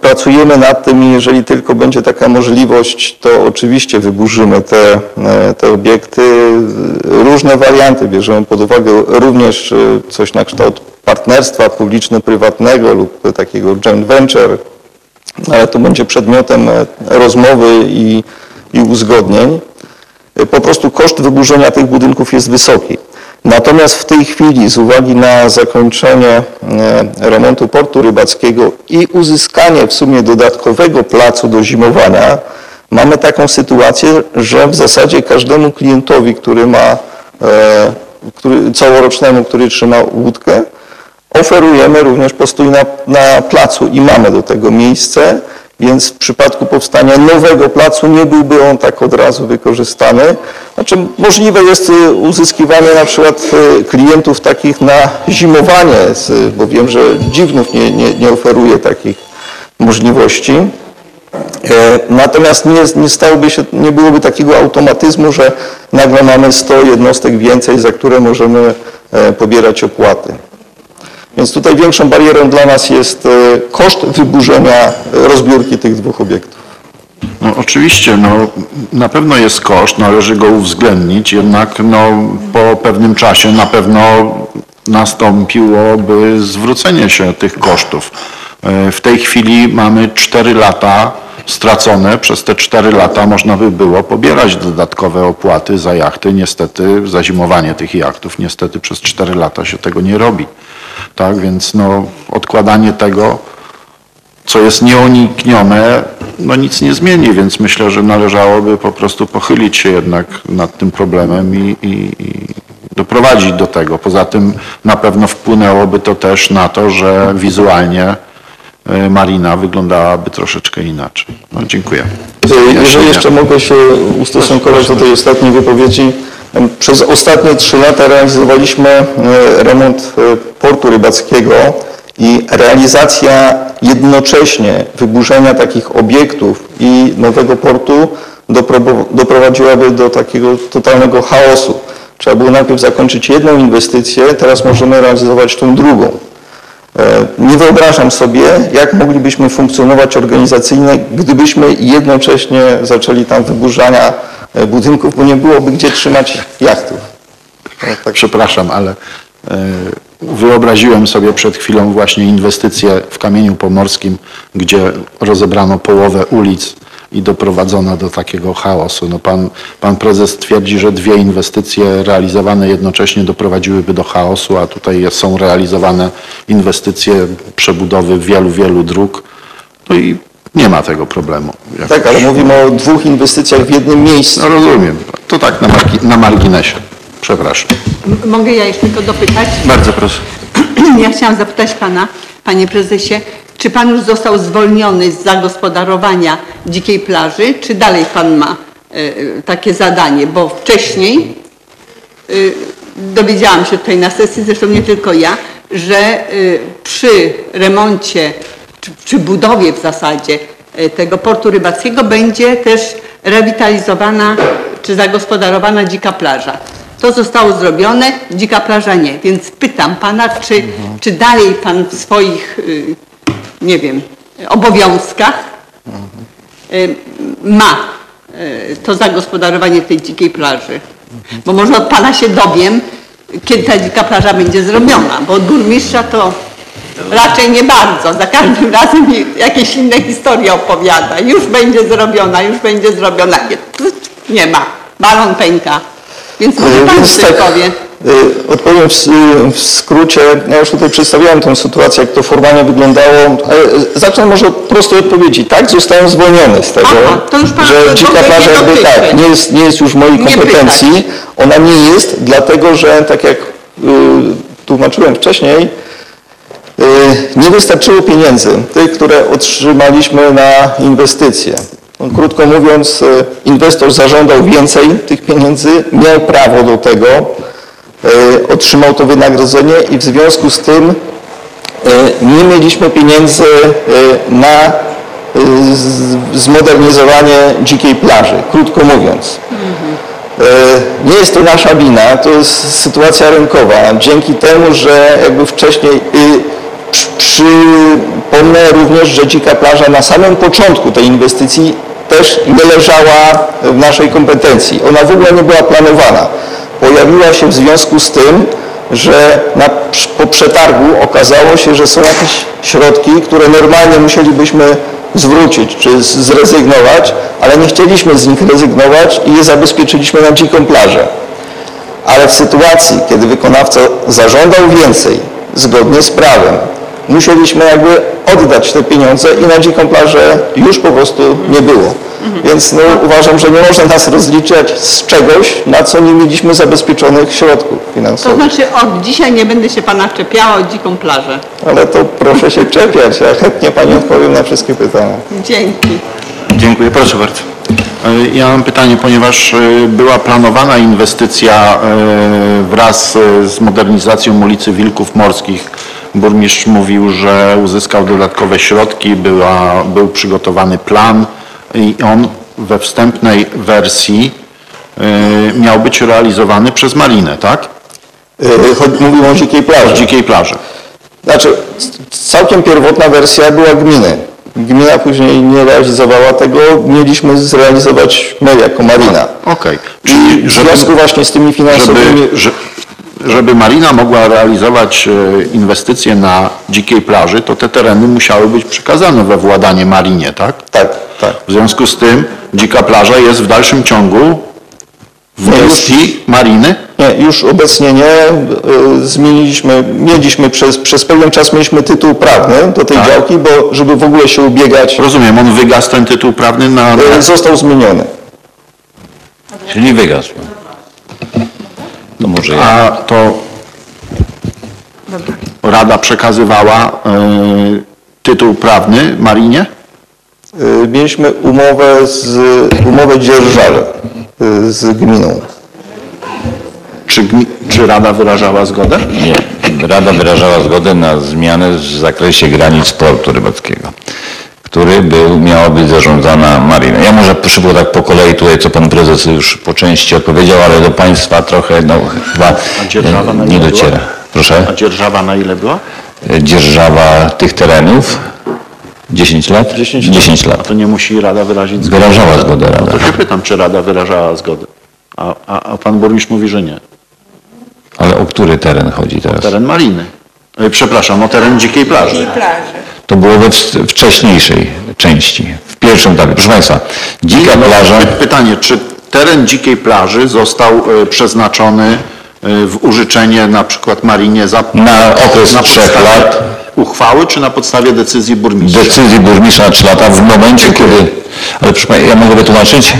pracujemy nad tym i jeżeli tylko będzie taka możliwość, to oczywiście wyburzymy te obiekty. Różne warianty bierzemy pod uwagę, również coś na kształt partnerstwa publiczno-prywatnego lub takiego joint venture, ale to będzie przedmiotem rozmowy i uzgodnień. Po prostu koszt wyburzenia tych budynków jest wysoki. Natomiast w tej chwili z uwagi na zakończenie remontu portu rybackiego i uzyskanie w sumie dodatkowego placu do zimowania, mamy taką sytuację, że w zasadzie każdemu klientowi, całorocznemu, który trzyma łódkę, oferujemy również postój na placu i mamy do tego miejsce, więc w przypadku powstania nowego placu nie byłby on tak od razu wykorzystany. Znaczy możliwe jest uzyskiwanie na przykład klientów takich na zimowanie, bo wiem, że Dziwnów nie oferuje takich możliwości. Natomiast nie byłoby takiego automatyzmu, że nagle mamy 100 jednostek więcej, za które możemy pobierać opłaty. Więc tutaj większą barierą dla nas jest koszt wyburzenia rozbiórki tych dwóch obiektów. No, oczywiście, na pewno jest koszt, należy go uwzględnić, jednak po pewnym czasie na pewno nastąpiłoby zwrócenie się tych kosztów. W tej chwili mamy 4 lata stracone. Przez te 4 lata można by było pobierać dodatkowe opłaty za jachty. Niestety za zimowanie tych jachtów, niestety przez 4 lata się tego nie robi. Tak, więc odkładanie tego, co jest nieuniknione, nic nie zmieni, więc myślę, że należałoby po prostu pochylić się jednak nad tym problemem i doprowadzić do tego. Poza tym na pewno wpłynęłoby to też na to, że wizualnie marina wyglądałaby troszeczkę inaczej. Dziękuję. Jeżeli jeszcze mogę się ustosunkować do tej ostatniej wypowiedzi. Przez ostatnie 3 lata realizowaliśmy remont portu rybackiego i realizacja jednocześnie wyburzenia takich obiektów i nowego portu doprowadziłaby do takiego totalnego chaosu. Trzeba było najpierw zakończyć jedną inwestycję, teraz możemy realizować tą drugą. Nie wyobrażam sobie, jak moglibyśmy funkcjonować organizacyjnie, gdybyśmy jednocześnie zaczęli tam wyburzania budynków, bo nie byłoby gdzie trzymać jachtów. Tak, przepraszam, ale wyobraziłem sobie przed chwilą właśnie inwestycje w Kamieniu Pomorskim, gdzie rozebrano połowę ulic i doprowadzono do takiego chaosu. Pan prezes twierdzi, że 2 inwestycje realizowane jednocześnie doprowadziłyby do chaosu, a tutaj są realizowane inwestycje przebudowy wielu dróg. I nie ma tego problemu. Tak, ale mówimy o 2 inwestycjach w jednym miejscu. Rozumiem. To tak na marginesie. Przepraszam. Mogę ja jeszcze tylko dopytać? Bardzo proszę. Ja chciałam zapytać pana, panie prezesie, czy pan już został zwolniony z zagospodarowania dzikiej plaży, czy dalej pan ma takie zadanie? Bo wcześniej dowiedziałam się tutaj na sesji, zresztą nie tylko ja, że przy remoncie, czy przy budowie w zasadzie tego portu rybackiego będzie też rewitalizowana czy zagospodarowana dzika plaża. To zostało zrobione, dzika plaża nie. Więc pytam pana, czy dalej pan w swoich, nie wiem, obowiązkach ma to zagospodarowanie tej dzikiej plaży? Bo może od pana się dowiem, kiedy ta dzika plaża będzie zrobiona, bo od burmistrza to raczej nie bardzo. Za każdym razem jakieś inne historie opowiada. Już będzie zrobiona, już będzie zrobiona. Nie ma. Balon pęka. Więc może pan coś powie. Odpowiem w skrócie. Ja już tutaj przedstawiałem tę sytuację, jak to formalnie wyglądało. Zacznę może od prostej odpowiedzi. Tak, zostałem zwolniony z tego, że dzika plaża jakby tak, nie jest już w mojej kompetencji. Ona nie jest, dlatego że tak jak tłumaczyłem wcześniej, nie wystarczyło pieniędzy, tych, które otrzymaliśmy na inwestycje. Krótko mówiąc, inwestor zażądał więcej tych pieniędzy, miał prawo do tego, otrzymał to wynagrodzenie i w związku z tym nie mieliśmy pieniędzy na zmodernizowanie dzikiej plaży, krótko mówiąc. Nie jest to nasza wina, to jest sytuacja rynkowa. Dzięki temu, że jakby wcześniej Przypomnę również, że Dzika Plaża na samym początku tej inwestycji też nie leżała w naszej kompetencji. Ona w ogóle nie była planowana. Pojawiła się w związku z tym, że po przetargu okazało się, że są jakieś środki, które normalnie musielibyśmy zwrócić czy zrezygnować, ale nie chcieliśmy z nich rezygnować i je zabezpieczyliśmy na Dziką Plażę. Ale w sytuacji, kiedy wykonawca zażądał więcej, zgodnie z prawem, musieliśmy jakby oddać te pieniądze i na Dziką Plażę już po prostu nie było. Więc uważam, że nie można nas rozliczać z czegoś, na co nie mieliśmy zabezpieczonych środków finansowych. To znaczy od dzisiaj nie będę się Pana czepiała o Dziką Plażę. Ale to proszę się czepiać, ja chętnie Pani odpowiem na wszystkie pytania. Dzięki. Dziękuję, proszę bardzo. Ja mam pytanie, ponieważ była planowana inwestycja wraz z modernizacją ulicy Wilków Morskich. Burmistrz mówił, że uzyskał dodatkowe środki, był przygotowany plan i on we wstępnej wersji miał być realizowany przez Marinę, tak? Mówimy o Dzikiej Plaży. Dzikiej Plaży. Znaczy, całkiem pierwotna wersja była gminy. Gmina później nie realizowała tego, mieliśmy zrealizować my jako Marina. Okej. Czyli w związku właśnie z tymi finansowymi... Żeby Marina mogła realizować inwestycje na Dzikiej Plaży, to te tereny musiały być przekazane we władanie Marinie, tak? Tak, tak. W związku z tym Dzika Plaża jest w dalszym ciągu w gestii Mariny? Nie, już obecnie nie. Mieliśmy przez pewien czas mieliśmy tytuł prawny do tej działki, bo żeby w ogóle się ubiegać... Rozumiem, on wygasł ten tytuł prawny na... Został zmieniony. Czyli wygasł. To może ja. A to Rada przekazywała tytuł prawny Marinie? Mieliśmy umowę dzierżawę z gminą. Czy Rada wyrażała zgodę? Nie. Rada wyrażała zgodę na zmianę w zakresie granic portu rybackiego, który miała być zarządzana Mariną. Ja może szybko tak po kolei tutaj, co pan prezes już po części odpowiedział, ale do państwa trochę chyba nie dociera. Proszę? A dzierżawa na ile była? Dzierżawa tych terenów 10 lat? 10 lat. A to nie musi Rada wyrazić zgody? Wyrażała zgodę Rada. No to się pytam, czy Rada wyrażała zgodę. A pan burmistrz mówi, że nie. Ale o który teren chodzi teraz? O teren Mariny. Przepraszam, o teren Dzikiej Plaży. To było we wcześniejszej części, w pierwszym etapie. Proszę Państwa, Dzika Plaża... Pytanie, czy teren Dzikiej Plaży został przeznaczony w użyczenie na przykład Marinie na okres 3 lat uchwały, czy na podstawie decyzji burmistrza? Decyzji burmistrza na 3 lata w momencie, kiedy... Ale proszę Państwa, ja mogę wytłumaczyć?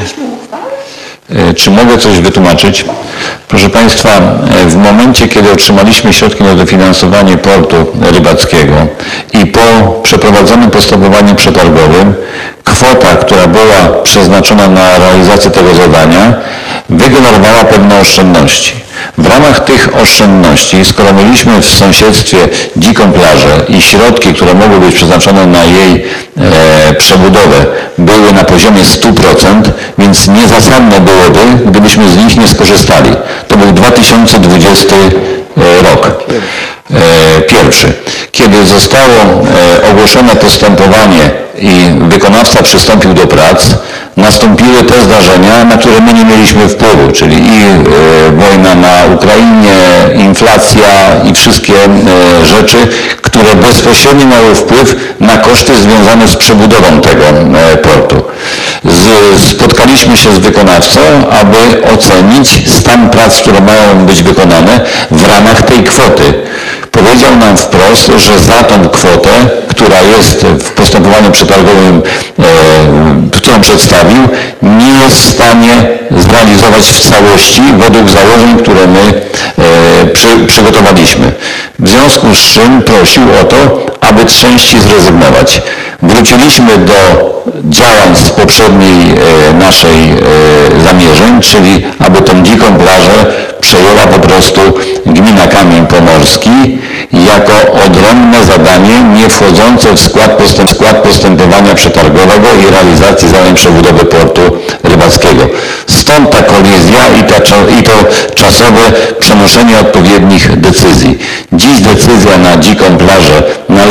Czy mogę coś wytłumaczyć? Proszę Państwa, w momencie, kiedy otrzymaliśmy środki na dofinansowanie portu rybackiego i po przeprowadzonym postępowaniu przetargowym, kwota, która była przeznaczona na realizację tego zadania, wygenerowała pewne oszczędności. W ramach tych oszczędności, skoro mieliśmy w sąsiedztwie Dziką Plażę i środki, które mogły być przeznaczone na jej przebudowę, były na poziomie 100%, więc niezasadne byłoby, gdybyśmy z nich nie skorzystali. To był 2020 rok. Pierwszy. Kiedy zostało ogłoszone postępowanie i wykonawca przystąpił do prac, nastąpiły te zdarzenia, na które my nie mieliśmy wpływu, czyli i wojna na Ukrainie, inflacja i wszystkie rzeczy, które bezpośrednio miały wpływ na koszty związane z przebudową tego portu. Spotkaliśmy się z wykonawcą, aby ocenić stan prac, które mają być wykonane w ramach tej kwoty. Powiedział nam wprost, że za tą kwotę, która jest w postępowaniu przetargowym, którą przedstawił, nie jest w stanie zrealizować w całości według założeń, które my przygotowaliśmy. W związku z czym prosił o to, aby z części zrezygnować. Wróciliśmy do działań z poprzedniej naszej zamierzeń, czyli aby tą Dziką Plażę przejęła po prostu gmina Kamień Pomorski jako odrębne zadanie nie wchodzące w skład postępowania przetargowego i realizacji zadań przebudowy portu rybackiego. Stąd ta kolizja i to czasowe przenoszenie odpowiednich decyzji. Dziś decyzja na Dziką Plażę należy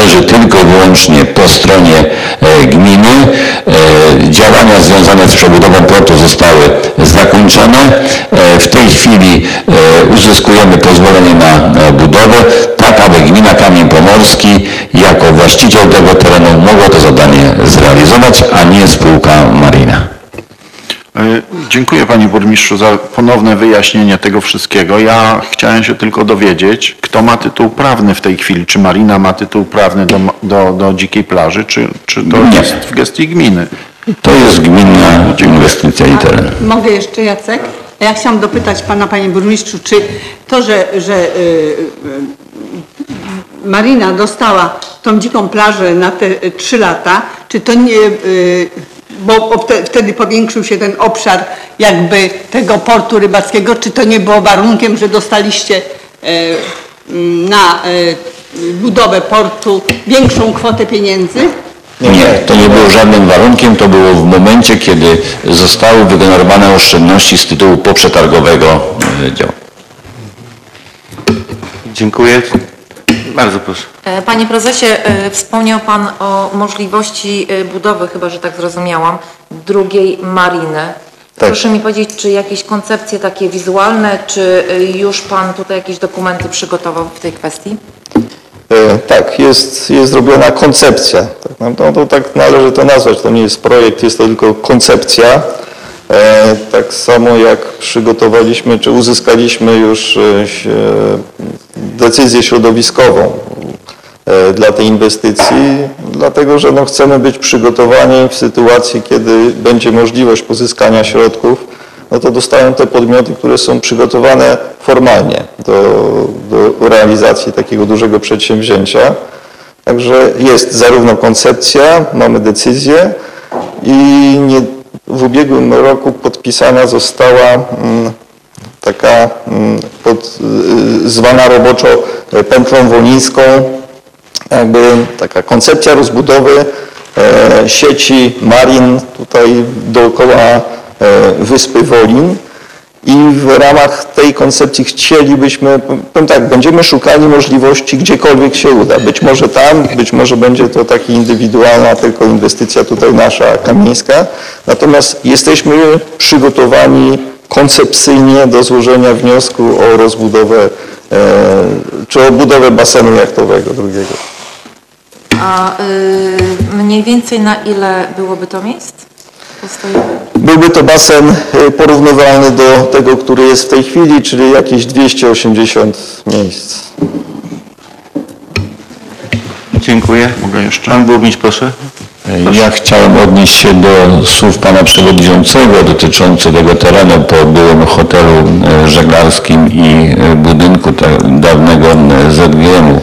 leży tylko i wyłącznie po stronie gminy. Działania związane z przebudową portu zostały zakończone. W tej chwili uzyskujemy pozwolenie na budowę, tak aby gmina Kamień Pomorski jako właściciel tego terenu mogła to zadanie zrealizować, a nie spółka Marina. Dziękuję panie burmistrzu za ponowne wyjaśnienie tego wszystkiego. Ja chciałem się tylko dowiedzieć, kto ma tytuł prawny w tej chwili. Czy Marina ma tytuł prawny do dzikiej plaży, czy to jest w gestii gminy? To jest gminna inwestycja i teren. Mogę jeszcze, Jacek? Ja chciałam dopytać pana, panie burmistrzu, czy to, że Marina dostała tą dziką plażę na te 3 lata, czy to nie, bo wtedy powiększył się ten obszar jakby tego portu rybackiego, czy to nie było warunkiem, że dostaliście na budowę portu większą kwotę pieniędzy? Nie, to nie było żadnym warunkiem, to było w momencie, kiedy zostały wygenerowane oszczędności z tytułu poprzetargowego działu. Dziękuję. Bardzo proszę. Panie prezesie, wspomniał pan o możliwości budowy, chyba że tak zrozumiałam, drugiej mariny. Tak. Proszę mi powiedzieć, czy jakieś koncepcje takie wizualne, czy już pan tutaj jakieś dokumenty przygotował w tej kwestii? Tak, jest zrobiona koncepcja. No, to tak należy to nazwać. To nie jest projekt, jest to tylko koncepcja. Tak samo jak przygotowaliśmy, czy uzyskaliśmy już decyzję środowiskową dla tej inwestycji, dlatego że chcemy być przygotowani w sytuacji, kiedy będzie możliwość pozyskania środków, no to dostają te podmioty, które są przygotowane formalnie do realizacji takiego dużego przedsięwzięcia. Także jest zarówno koncepcja, mamy decyzję i w ubiegłym roku podpisana została taka zwana roboczo pętlą wolińską, jakby taka koncepcja rozbudowy sieci marin tutaj dookoła wyspy Wolin. I w ramach tej koncepcji chcielibyśmy, powiem tak, będziemy szukali możliwości gdziekolwiek się uda. Być może tam, być może będzie to taka indywidualna tylko inwestycja tutaj nasza kamieńska. Natomiast jesteśmy przygotowani koncepcyjnie do złożenia wniosku o rozbudowę, czy o budowę basenu jachtowego drugiego. A mniej więcej na ile byłoby to miejsc? Byłby to basen porównywalny do tego, który jest w tej chwili, czyli jakieś 280 miejsc. Dziękuję. Mogę jeszcze? Pan burmistrz, proszę. Ja chciałem odnieść się do słów pana przewodniczącego dotyczących tego terenu po byłym hotelu żeglarskim i budynku dawnego ZGM-u.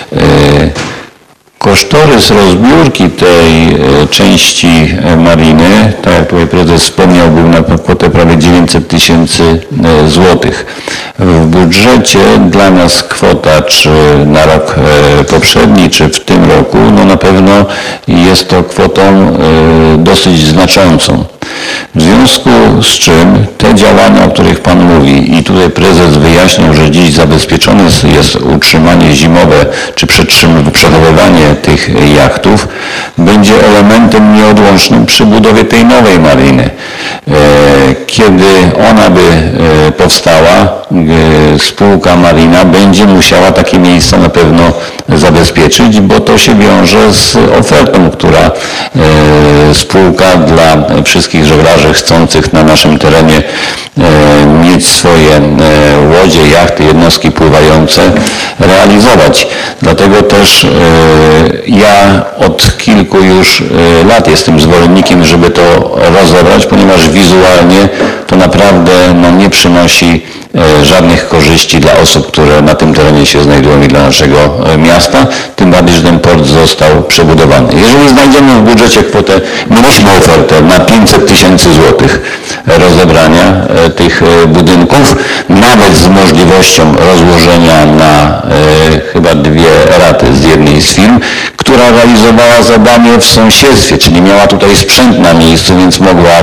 Kosztorys rozbiórki tej części mariny, tak jak tutaj prezes wspomniał, był na kwotę prawie 900 tysięcy złotych. W budżecie dla nas kwota, czy na rok poprzedni, czy w tym roku, no na pewno jest to kwotą dosyć znaczącą. W związku z czym te działania, o których Pan mówi i tutaj prezes wyjaśnił, że dziś zabezpieczone jest utrzymanie zimowe czy przechowywanie tych jachtów, będzie elementem nieodłącznym przy budowie tej nowej mariny. Kiedy ona by powstała, spółka Marina będzie musiała takie miejsca na pewno zabezpieczyć, bo to się wiąże z ofertą, która spółka dla wszystkich żeglarzy chcących na naszym terenie mieć swoje łodzie, jachty, jednostki pływające realizować. Dlatego też ja od kilku już lat jestem zwolennikiem, żeby to rozebrać, ponieważ wizualnie to naprawdę nie przynosi żadnych korzyści dla osób, które na tym terenie się znajdują i dla naszego miasta, tym bardziej, że ten port został przebudowany. Jeżeli znajdziemy w budżecie kwotę, mieliśmy ofertę na 500 tysięcy złotych rozebrania tych budynków, nawet z możliwością rozłożenia na chyba 2 raty z jednej z firm, która realizowała zadanie w sąsiedztwie, czyli miała tutaj sprzęt na miejscu, więc mogła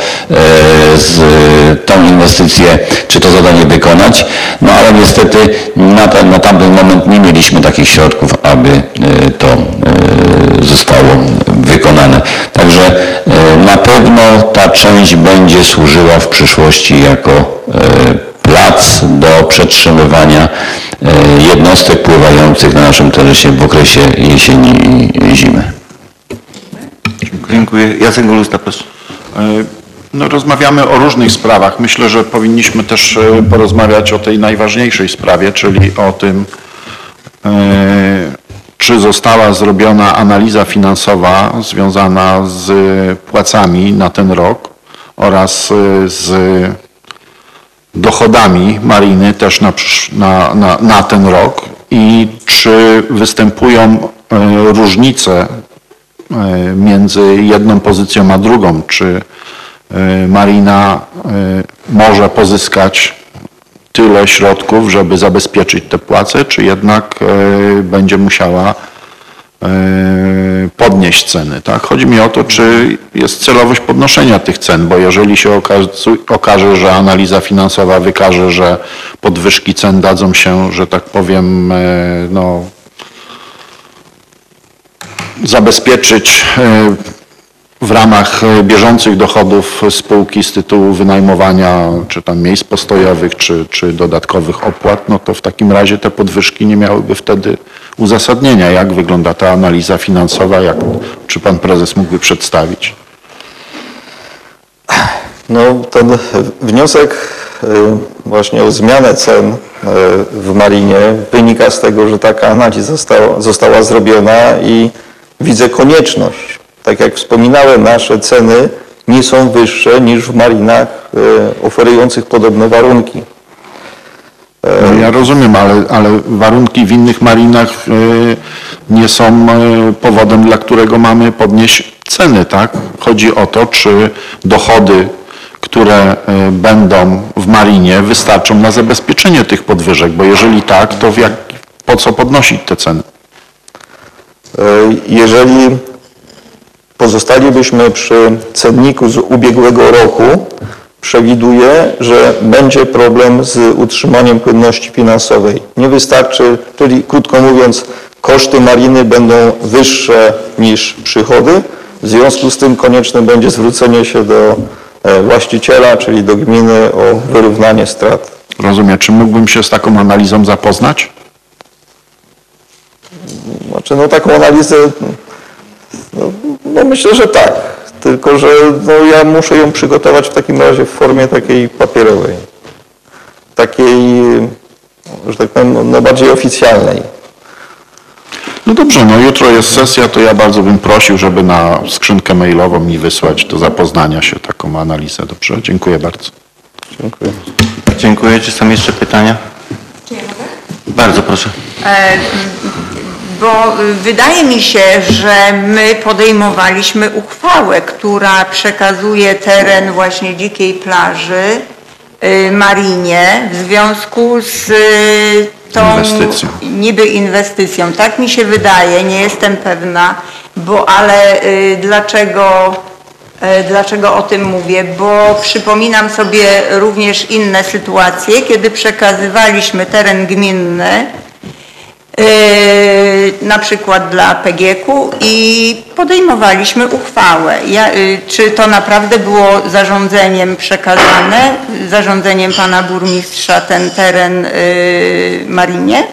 tą inwestycję, czy to zadanie wykonać, no ale niestety na tamten moment nie mieliśmy takich środków, aby to pewno ta część będzie służyła w przyszłości jako plac do przetrzymywania jednostek pływających na naszym terenie w okresie jesieni i zimy. Dziękuję. Jacek Golusta, proszę. No, rozmawiamy o różnych sprawach. Myślę, że powinniśmy też porozmawiać o tej najważniejszej sprawie, czyli o tym, czy została zrobiona analiza finansowa związana z płacami na ten rok oraz z dochodami mariny też na ten rok i czy występują różnice między jedną pozycją a drugą, czy marina może pozyskać tyle środków, żeby zabezpieczyć te płace, czy jednak będzie musiała podnieść ceny. Tak? Chodzi mi o to, czy jest celowość podnoszenia tych cen, bo jeżeli się okaże, że analiza finansowa wykaże, że podwyżki cen dadzą się, że tak powiem, no, zabezpieczyć w ramach bieżących dochodów spółki z tytułu wynajmowania czy tam miejsc postojowych, czy dodatkowych opłat, no to w takim razie te podwyżki nie miałyby wtedy uzasadnienia. Jak wygląda ta analiza finansowa? Czy pan prezes mógłby przedstawić? No, ten wniosek właśnie o zmianę cen w marinie wynika z tego, że taka analiza została zrobiona i widzę konieczność. Tak jak wspominałem, nasze ceny nie są wyższe niż w marinach oferujących podobne warunki. Ja rozumiem, ale warunki w innych marinach nie są powodem, dla którego mamy podnieść ceny, tak? Chodzi o to, czy dochody, które będą w marinie, wystarczą na zabezpieczenie tych podwyżek, bo jeżeli tak, to po co podnosić te ceny? Jeżeli pozostalibyśmy przy cenniku z ubiegłego roku, przewiduję, że będzie problem z utrzymaniem płynności finansowej. Nie wystarczy, czyli krótko mówiąc, koszty mariny będą wyższe niż przychody. W związku z tym konieczne będzie zwrócenie się do właściciela, czyli do gminy o wyrównanie strat. Rozumiem. Czy mógłbym się z taką analizą zapoznać? Znaczy, no taką analizę, no myślę, że tak. Tylko że no, ja muszę ją przygotować w takim razie w formie takiej papierowej. Takiej, że tak powiem, no, bardziej oficjalnej. No dobrze, no jutro jest sesja, to ja bardzo bym prosił, żeby na skrzynkę mailową mi wysłać do zapoznania się taką analizę. Dobrze, dziękuję bardzo. Dziękuję. Dziękuję. Czy są jeszcze pytania? Czy ja mogę? Bardzo proszę. Bo wydaje mi się, że my podejmowaliśmy uchwałę, która przekazuje teren właśnie dzikiej plaży marinie w związku z tą niby inwestycją. Tak mi się wydaje, nie jestem pewna, ale dlaczego o tym mówię? Bo przypominam sobie również inne sytuacje, kiedy przekazywaliśmy teren gminny na przykład dla PGK-u i podejmowaliśmy uchwałę. Czy to naprawdę było zarządzeniem przekazane, zarządzeniem pana burmistrza ten teren marinie?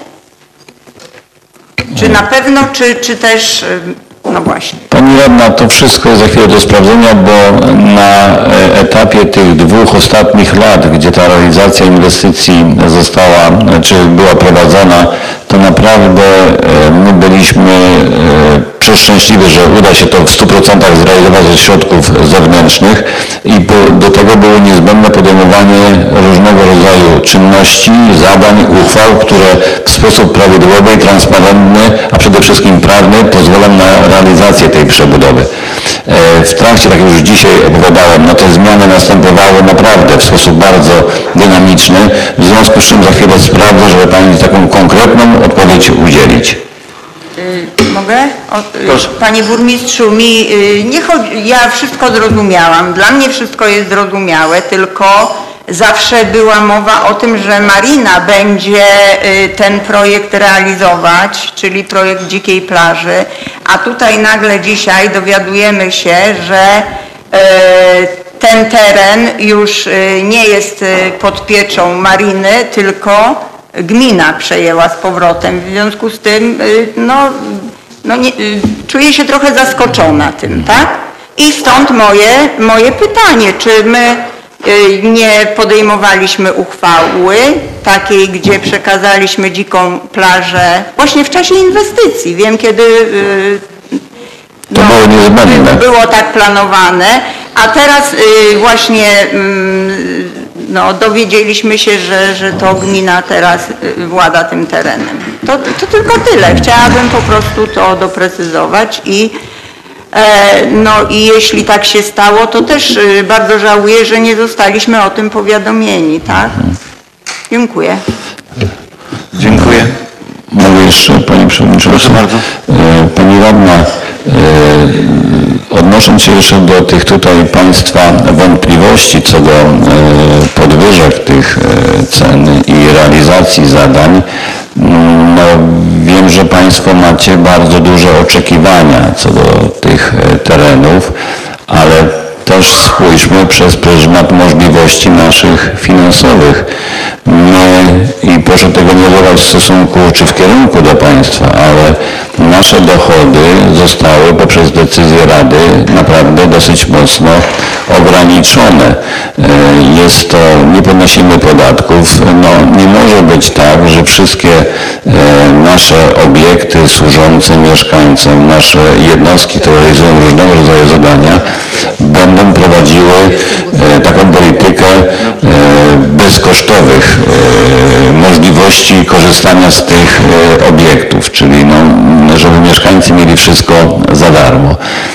Czy na pewno, czy też, no właśnie. Pani radna, to wszystko jest za chwilę do sprawdzenia, bo na etapie tych 2 ostatnich lat, gdzie ta realizacja inwestycji została, czy była prowadzona, to naprawdę my byliśmy przeszczęśliwi, że uda się to w 100% zrealizować ze środków zewnętrznych i do tego było niezbędne podejmowanie różnego rodzaju czynności, zadań, uchwał, które w sposób prawidłowy i transparentny, a przede wszystkim prawny pozwolą na realizację tej przebudowy. W trakcie, tak jak już dzisiaj opowiadałem, no te zmiany następowały naprawdę w sposób bardzo dynamiczny, w związku z czym za chwilę sprawdzę, żeby Pani taką konkretną odpowiedź udzielić. Mogę? Panie burmistrzu, nie chodzi, ja wszystko zrozumiałam, dla mnie wszystko jest zrozumiałe, tylko zawsze była mowa o tym, że marina będzie ten projekt realizować, czyli projekt dzikiej plaży, a tutaj nagle dzisiaj dowiadujemy się, że ten teren już nie jest pod pieczą mariny, tylko gmina przejęła z powrotem. W związku z tym czuję się trochę zaskoczona tym, tak? I stąd moje pytanie, czy my nie podejmowaliśmy uchwały takiej, gdzie przekazaliśmy dziką plażę właśnie w czasie inwestycji. Wiem, kiedy było tak planowane, a teraz właśnie dowiedzieliśmy się, że to gmina teraz włada tym terenem. To tylko tyle. Chciałabym po prostu to doprecyzować i jeśli tak się stało, to też bardzo żałuję, że nie zostaliśmy o tym powiadomieni, tak? Dziękuję. Dziękuję. Mogę jeszcze, Pani Przewodnicząca? Proszę bardzo. Pani Radna, odnosząc się jeszcze do tych tutaj Państwa wątpliwości co do podwyżek tych cen i realizacji zadań, wiem, że Państwo macie bardzo duże oczekiwania co do tych terenów, ale też spójrzmy przez pryzmat możliwości naszych finansowych. I proszę tego nie odebrać w stosunku czy w kierunku do Państwa, ale nasze dochody zostały poprzez decyzję Rady naprawdę dosyć mocno ograniczone. Jest to, nie podnosimy podatków, nie może być tak, że wszystkie nasze obiekty służące mieszkańcom, nasze jednostki, które realizują różnego rodzaju zadania, będą prowadziły taką politykę bezkosztowych możliwości korzystania z tych obiektów, czyli żeby mieszkańcy mieli wszystko za darmo.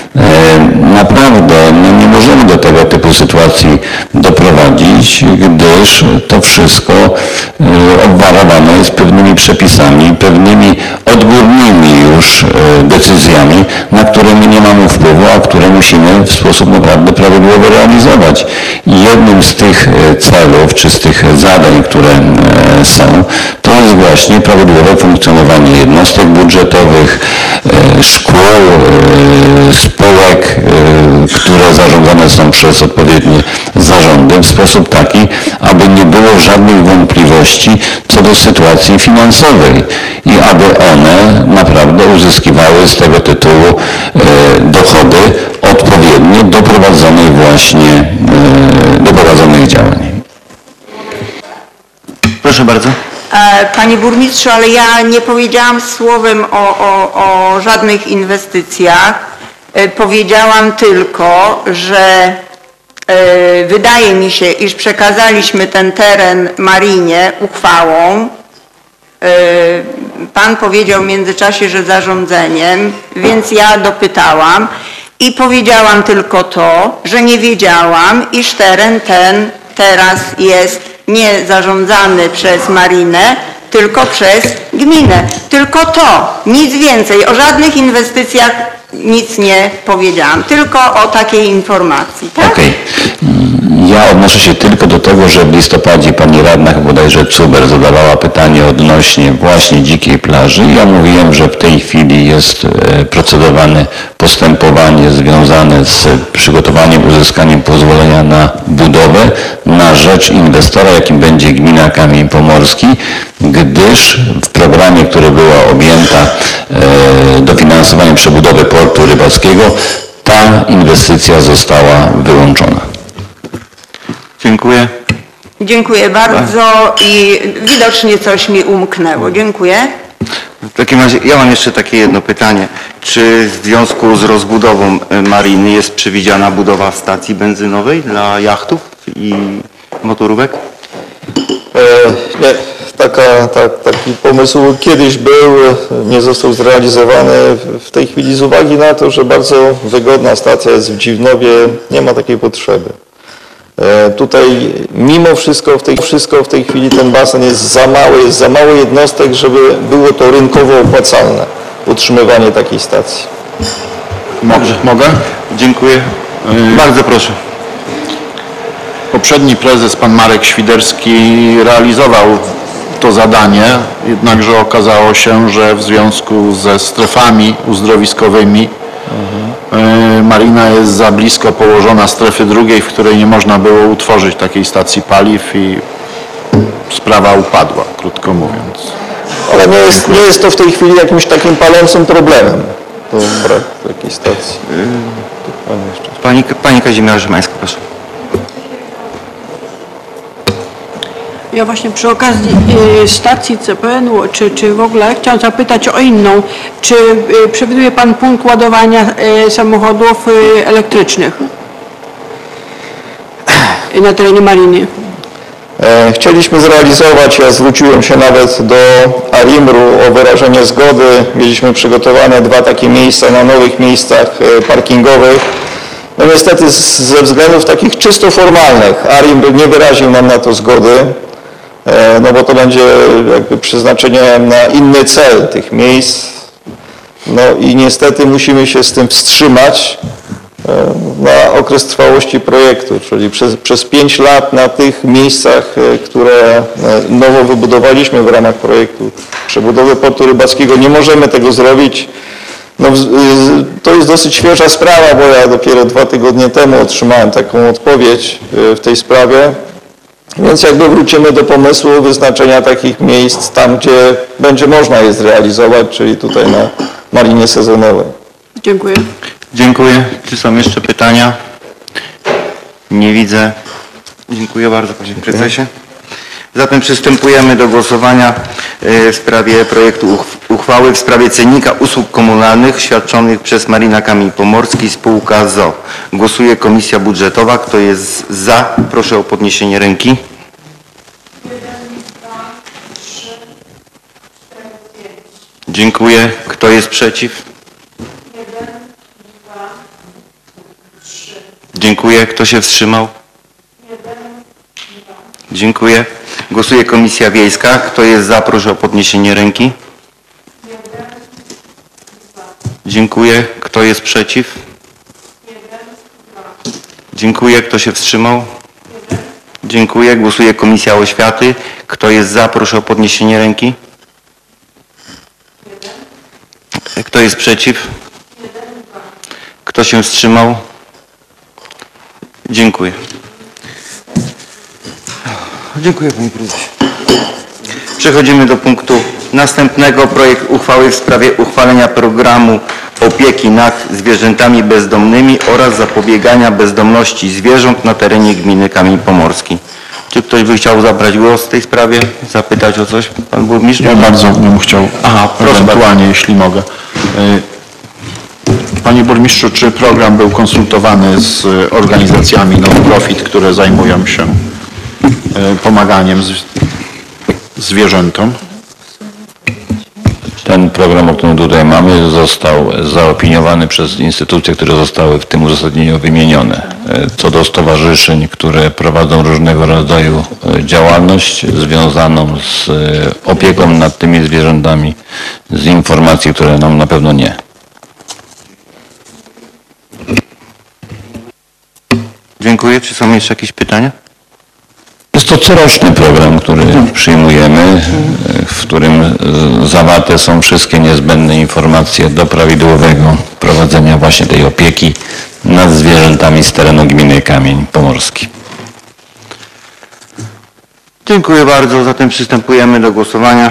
Naprawdę nie możemy do tego typu sytuacji doprowadzić, gdyż to wszystko obwarowane jest pewnymi przepisami, pewnymi odgórnymi już decyzjami, na które my nie mamy wpływu, a które musimy w sposób naprawdę prawidłowo realizować. I jednym z tych celów, czy z tych zadań, które są, to jest właśnie prawidłowe funkcjonowanie jednostek budżetowych, szkół, spółek, które zarządzane są przez odpowiednie zarządy w sposób taki, aby nie było żadnych wątpliwości co do sytuacji finansowej i aby one naprawdę uzyskiwały z tego tytułu dochody odpowiednie do prowadzonych działań. Proszę bardzo. Panie burmistrzu, ale ja nie powiedziałam słowem o żadnych inwestycjach. Powiedziałam tylko, że wydaje mi się, iż przekazaliśmy ten teren marinie uchwałą. Pan powiedział w międzyczasie, że zarządzeniem, więc ja dopytałam i powiedziałam tylko to, że nie wiedziałam, iż teren ten teraz jest nie zarządzany przez marinę, tylko przez gminę. Tylko to, nic więcej. O żadnych inwestycjach nic nie powiedziałam, tylko o takiej informacji. Tak? Okej. Ja odnoszę się tylko do tego, że w listopadzie pani radna, bodajże Cuber, zadawała pytanie odnośnie właśnie dzikiej plaży. Ja mówiłem, że w tej chwili jest procedowane postępowanie związane z przygotowaniem, uzyskaniem pozwolenia na budowę na rzecz inwestora, jakim będzie gmina Kamień Pomorski, gdyż w programie, który była objęta dofinansowaniem przebudowy portu rybackiego, ta inwestycja została wyłączona. Dziękuję. Dziękuję bardzo i widocznie coś mi umknęło. Dziękuję. W takim razie ja mam jeszcze takie jedno pytanie. Czy w związku z rozbudową mariny jest przewidziana budowa stacji benzynowej dla jachtów i motorówek? Nie. Taki pomysł kiedyś był, nie został zrealizowany. W tej chwili z uwagi na to, że bardzo wygodna stacja jest w Dziwnowie, nie ma takiej potrzeby. Tutaj mimo wszystko w tej chwili ten basen jest za mało jednostek, żeby było to rynkowo opłacalne, utrzymywanie takiej stacji. Mogę? Dziękuję. Bardzo proszę. Poprzedni prezes, pan Marek Świderski, realizował to zadanie, jednakże okazało się, że w związku ze strefami uzdrowiskowymi marina jest za blisko położona strefy drugiej, w której nie można było utworzyć takiej stacji paliw i sprawa upadła, krótko mówiąc. Ale nie jest to w tej chwili jakimś takim palącym problemem. To brak takiej stacji. Pani Kazimierza Szymańska, proszę. Ja właśnie przy okazji stacji CPN-u, czy w ogóle chciałam zapytać o inną. Czy przewiduje Pan punkt ładowania samochodów elektrycznych na terenie mariny? Chcieliśmy zrealizować, ja zwróciłem się nawet do ARiMR-u o wyrażenie zgody. Mieliśmy przygotowane 2 takie miejsca na nowych miejscach parkingowych. No niestety ze względów takich czysto formalnych ARiMR nie wyraził nam na to zgody, no bo to będzie jakby przeznaczenie na inny cel tych miejsc. No i niestety musimy się z tym wstrzymać na okres trwałości projektu, czyli przez 5 lat na tych miejscach, które nowo wybudowaliśmy w ramach projektu przebudowy portu rybackiego. Nie możemy tego zrobić. No, to jest dosyć świeża sprawa, bo ja dopiero 2 tygodnie temu otrzymałem taką odpowiedź w tej sprawie. Więc jakby wrócimy do pomysłu wyznaczenia takich miejsc tam, gdzie będzie można je zrealizować, czyli tutaj na marinie sezonowej. Dziękuję. Dziękuję. Czy są jeszcze pytania? Nie widzę. Dziękuję bardzo, panie prezesie. Zatem przystępujemy do głosowania w sprawie projektu uchwały w sprawie cennika usług komunalnych świadczonych przez Marina Kamień Pomorski spółka ZO. Głosuje Komisja Budżetowa. Kto jest za? Proszę o podniesienie ręki. 1, 2, 3, 4, 5. Dziękuję. Kto jest przeciw? 1, 2, 3. Dziękuję. Kto się wstrzymał? 1, 2. Dziękuję. Głosuje Komisja Wiejska. Kto jest za? Proszę o podniesienie ręki. 1, 2. Dziękuję. Kto jest przeciw? 1, 2. Dziękuję. Kto się wstrzymał? Dziękuję. Głosuje Komisja Oświaty. Kto jest za? Proszę o podniesienie ręki. Kto jest przeciw? Kto się wstrzymał? Dziękuję. Dziękuję, panie prezesie. Przechodzimy do punktu następnego. Projekt uchwały w sprawie uchwalenia programu opieki nad zwierzętami bezdomnymi oraz zapobiegania bezdomności zwierząt na terenie gminy Kamień Pomorski. Czy ktoś by chciał zabrać głos w tej sprawie? Zapytać o coś? Pan burmistrz? Ja bardzo bym chciał, ewentualnie, jeśli mogę. Panie burmistrzu, czy program był konsultowany z organizacjami non-profit, które zajmują się pomaganiem zwierzętom? Ten program, o którym tutaj mamy, został zaopiniowany przez instytucje, które zostały w tym uzasadnieniu wymienione. Co do stowarzyszeń, które prowadzą różnego rodzaju działalność związaną z opieką nad tymi zwierzętami, z informacji, które nam na pewno nie. Dziękuję. Czy są jeszcze jakieś pytania? Jest to coroczny program, który przyjmujemy, w którym zawarte są wszystkie niezbędne informacje do prawidłowego prowadzenia właśnie tej opieki nad zwierzętami z terenu gminy Kamień Pomorski. Dziękuję bardzo. Zatem przystępujemy do głosowania.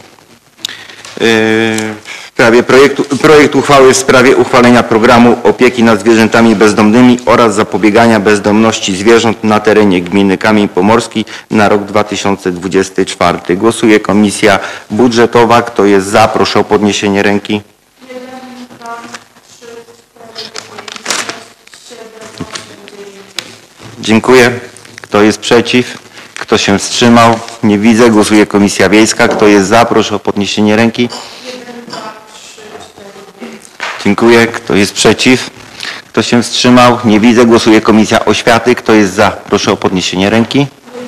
W sprawie projekt uchwały w sprawie uchwalenia programu opieki nad zwierzętami bezdomnymi oraz zapobiegania bezdomności zwierząt na terenie gminy Kamień Pomorski na rok 2024. Głosuje Komisja Budżetowa. Kto jest za? Proszę o podniesienie ręki. 1, 2, 3, 4, 5, 6, 7, 8, 9. Dziękuję. Kto jest przeciw? Kto się wstrzymał? Nie widzę. Głosuje Komisja Wiejska. Kto jest za? Proszę o podniesienie ręki. 1, 2, 3, 4, 5. Dziękuję. Kto jest przeciw? Kto się wstrzymał? Nie widzę. Głosuje Komisja Oświaty. Kto jest za? Proszę o podniesienie ręki.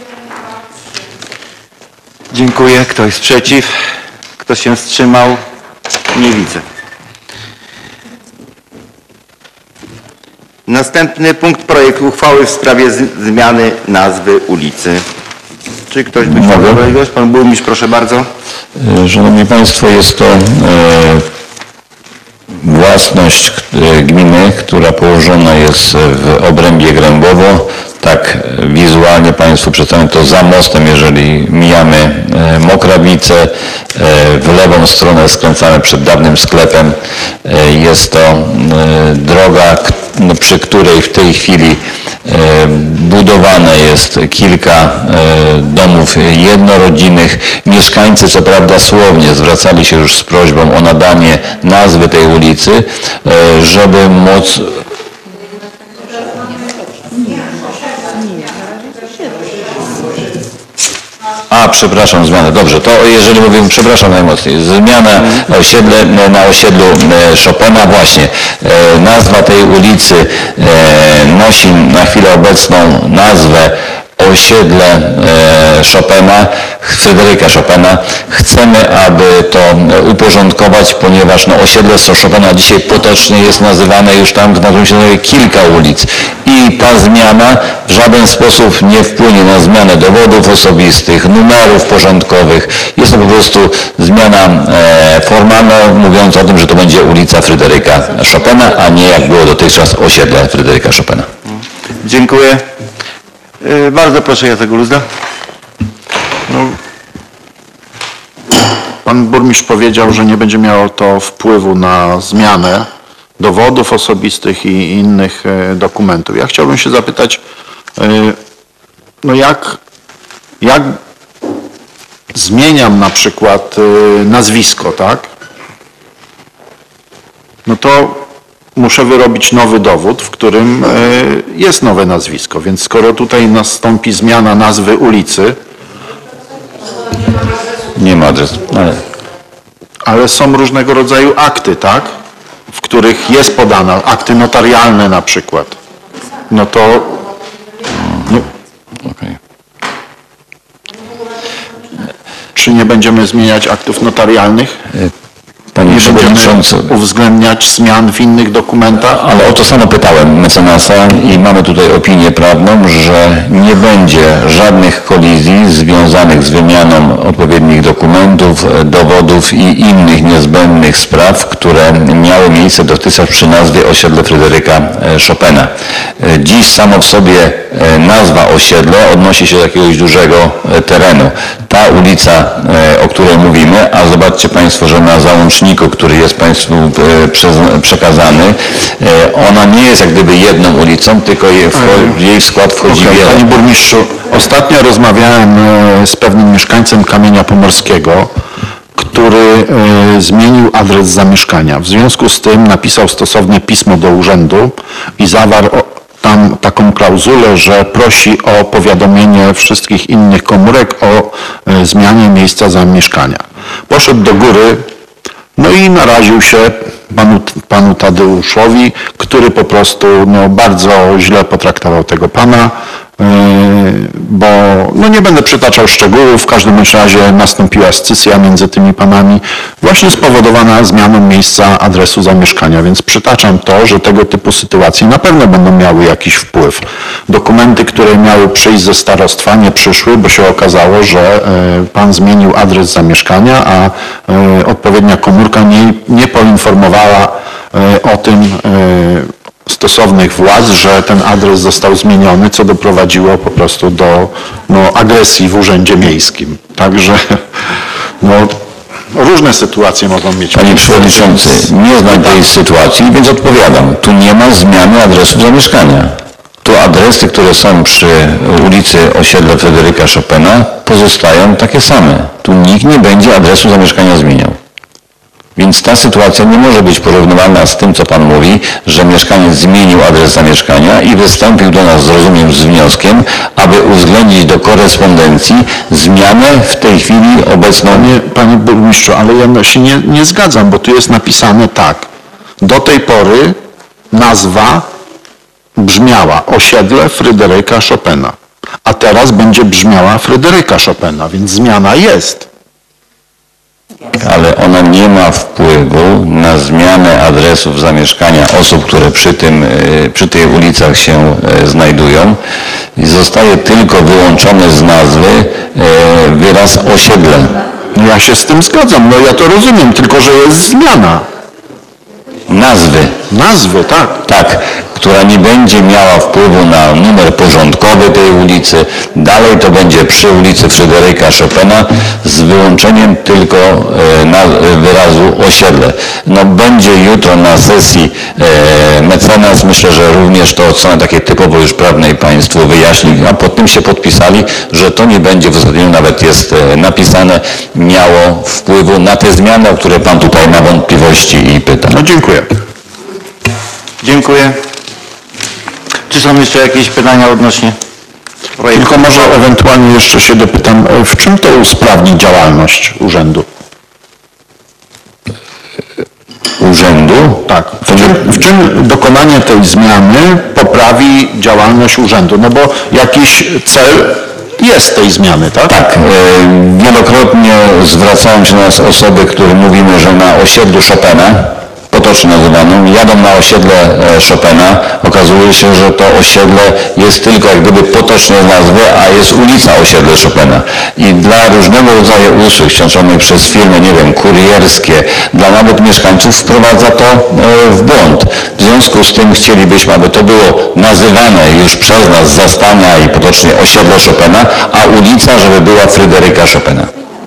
Dziękuję. Kto jest przeciw? Kto się wstrzymał? Nie widzę. Następny punkt, projekt uchwały w sprawie zmiany nazwy ulicy. Czy ktoś by chciał zabrać głos? Pan burmistrz, proszę bardzo. Szanowni Państwo, jest to własność gminy, która położona jest w obrębie Grębowo. Tak wizualnie Państwu przedstawiam to za mostem, jeżeli mijamy Mokrawice, w lewą stronę skręcamy przed dawnym sklepem. Jest to droga, przy której w tej chwili budowane jest kilka domów jednorodzinnych. Mieszkańcy co prawda słownie zwracali się już z prośbą o nadanie nazwy tej ulicy, żeby móc... A, przepraszam, zmiana. Dobrze, to jeżeli mówimy, przepraszam najmocniej, zmiana na osiedlu Chopina, właśnie. Nazwa tej ulicy nosi na chwilę obecną nazwę osiedle Chopina, Fryderyka Chopina. Chcemy, aby to uporządkować, ponieważ osiedle Chopina dzisiaj potocznie jest nazywane już tam, znajdują się kilka ulic i ta zmiana w żaden sposób nie wpłynie na zmianę dowodów osobistych, numerów porządkowych. Jest to po prostu zmiana formalna, mówiąc o tym, że to będzie ulica Fryderyka Chopina, a nie jak było dotychczas osiedle Fryderyka Chopina. Dziękuję. Bardzo proszę, Jacek Gruzda. Pan burmistrz powiedział, że nie będzie miało to wpływu na zmianę dowodów osobistych i innych dokumentów. Ja chciałbym się zapytać, jak zmieniam na przykład nazwisko, tak? No to muszę wyrobić nowy dowód, w którym jest nowe nazwisko, więc skoro tutaj nastąpi zmiana nazwy ulicy... Nie ma adresu, ale są różnego rodzaju akty, tak? W których jest podana, akty notarialne na przykład. No to... Okay. Czy nie będziemy zmieniać aktów notarialnych? Panie Przewodniczący, uwzględniać zmian w innych dokumentach? Ale o to samo pytałem mecenasa i mamy tutaj opinię prawną, że nie będzie żadnych kolizji związanych z wymianą odpowiednich dokumentów, dowodów i innych niezbędnych spraw, które miały miejsce dotychczas przy nazwie osiedle Fryderyka Chopina. Dziś samo w sobie nazwa osiedle odnosi się do jakiegoś dużego terenu. Ta ulica, o której mówimy, a zobaczcie Państwo, że na załączniku, który jest Państwu przekazany, ona nie jest jak gdyby jedną ulicą, tylko jej w skład wchodzi wiele. Panie burmistrzu, ostatnio rozmawiałem z pewnym mieszkańcem Kamienia Pomorskiego, który zmienił adres zamieszkania. W związku z tym napisał stosownie pismo do urzędu i zawarł tam taką klauzulę, że prosi o powiadomienie wszystkich innych komórek o zmianie miejsca zamieszkania. Poszedł do góry, no i naraził się panu Tadeuszowi, który po prostu bardzo źle potraktował tego pana, bo nie będę przytaczał szczegółów, w każdym razie nastąpiła scysja między tymi panami, właśnie spowodowana zmianą miejsca adresu zamieszkania, więc przytaczam to, że tego typu sytuacje na pewno będą miały jakiś wpływ. Dokumenty, które miały przyjść ze starostwa, nie przyszły, bo się okazało, że pan zmienił adres zamieszkania, a odpowiednia komórka nie poinformowała o tym stosownych władz, że ten adres został zmieniony, co doprowadziło po prostu do agresji w urzędzie miejskim. Także różne sytuacje mogą mieć. Panie Przewodniczący, nie znam tej sytuacji, więc odpowiadam. Tu nie ma zmiany adresu zamieszkania. Tu adresy, które są przy ulicy osiedla Fryderyka Chopina, pozostają takie same. Tu nikt nie będzie adresu zamieszkania zmieniał. Więc ta sytuacja nie może być porównywalna z tym, co Pan mówi, że mieszkaniec zmienił adres zamieszkania i wystąpił do nas, rozumiem, z wnioskiem, aby uwzględnić do korespondencji zmianę w tej chwili obecną. Panie burmistrzu, ale ja się nie zgadzam, bo tu jest napisane tak. Do tej pory nazwa brzmiała osiedle Fryderyka Chopina, a teraz będzie brzmiała Fryderyka Chopina, więc zmiana jest. Ale ona nie ma wpływu na zmianę adresów zamieszkania osób, które przy tych ulicach się znajdują. I zostaje tylko wyłączony z nazwy wyraz osiedle. Ja się z tym zgadzam, ja to rozumiem, tylko że jest zmiana. Nazwy. Nazwy, tak. Tak, która nie będzie miała wpływu na numer porządkowy tej ulicy. Dalej to będzie przy ulicy Fryderyka Chopina z wyłączeniem tylko wyrazu osiedle. No będzie jutro na sesji mecenas, myślę, że również to od strony takiej typowo już prawnej Państwu wyjaśni, a pod tym się podpisali, że to nie będzie, w uzasadnieniu nawet jest napisane, miało wpływu na te zmiany, o które Pan tutaj ma wątpliwości i pyta. No dziękuję. Dziękuję. Czy są jeszcze jakieś pytania odnośnie projektu? Tylko może ewentualnie jeszcze się dopytam, w czym to usprawni działalność urzędu? Urzędu? Tak. W czym dokonanie tej zmiany poprawi działalność urzędu? No bo jakiś cel jest tej zmiany, tak? Tak. Wielokrotnie zwracają się do nas osoby, które mówimy, że na osiedlu Chopina, potocznie nazywanym, jadą na osiedle Chopina. Okazuje się, że to osiedle jest tylko jak gdyby potocznie nazwy, a jest ulica osiedle Chopina. I dla różnego rodzaju usług świadczonych przez firmy, nie wiem, kurierskie, dla nawet mieszkańców wprowadza to w błąd. W związku z tym chcielibyśmy, aby to było nazywane już przez nas zastania i potocznie osiedle Chopina, a ulica, żeby była Fryderyka Chopina.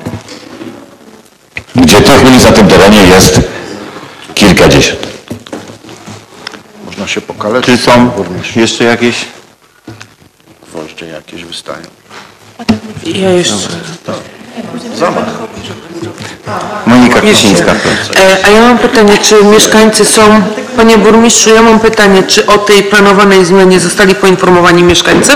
Gdzie tych ulic na tym terenie jest kilkadziesiąt. Można się pokaleczyć. Czy są jeszcze jakieś? Gwoździe jakieś wystają. Ja jeszcze. Zamach. Monika Kwiecińska. A ja mam pytanie, czy mieszkańcy są, panie burmistrzu, ja mam pytanie, czy o tej planowanej zmianie zostali poinformowani mieszkańcy?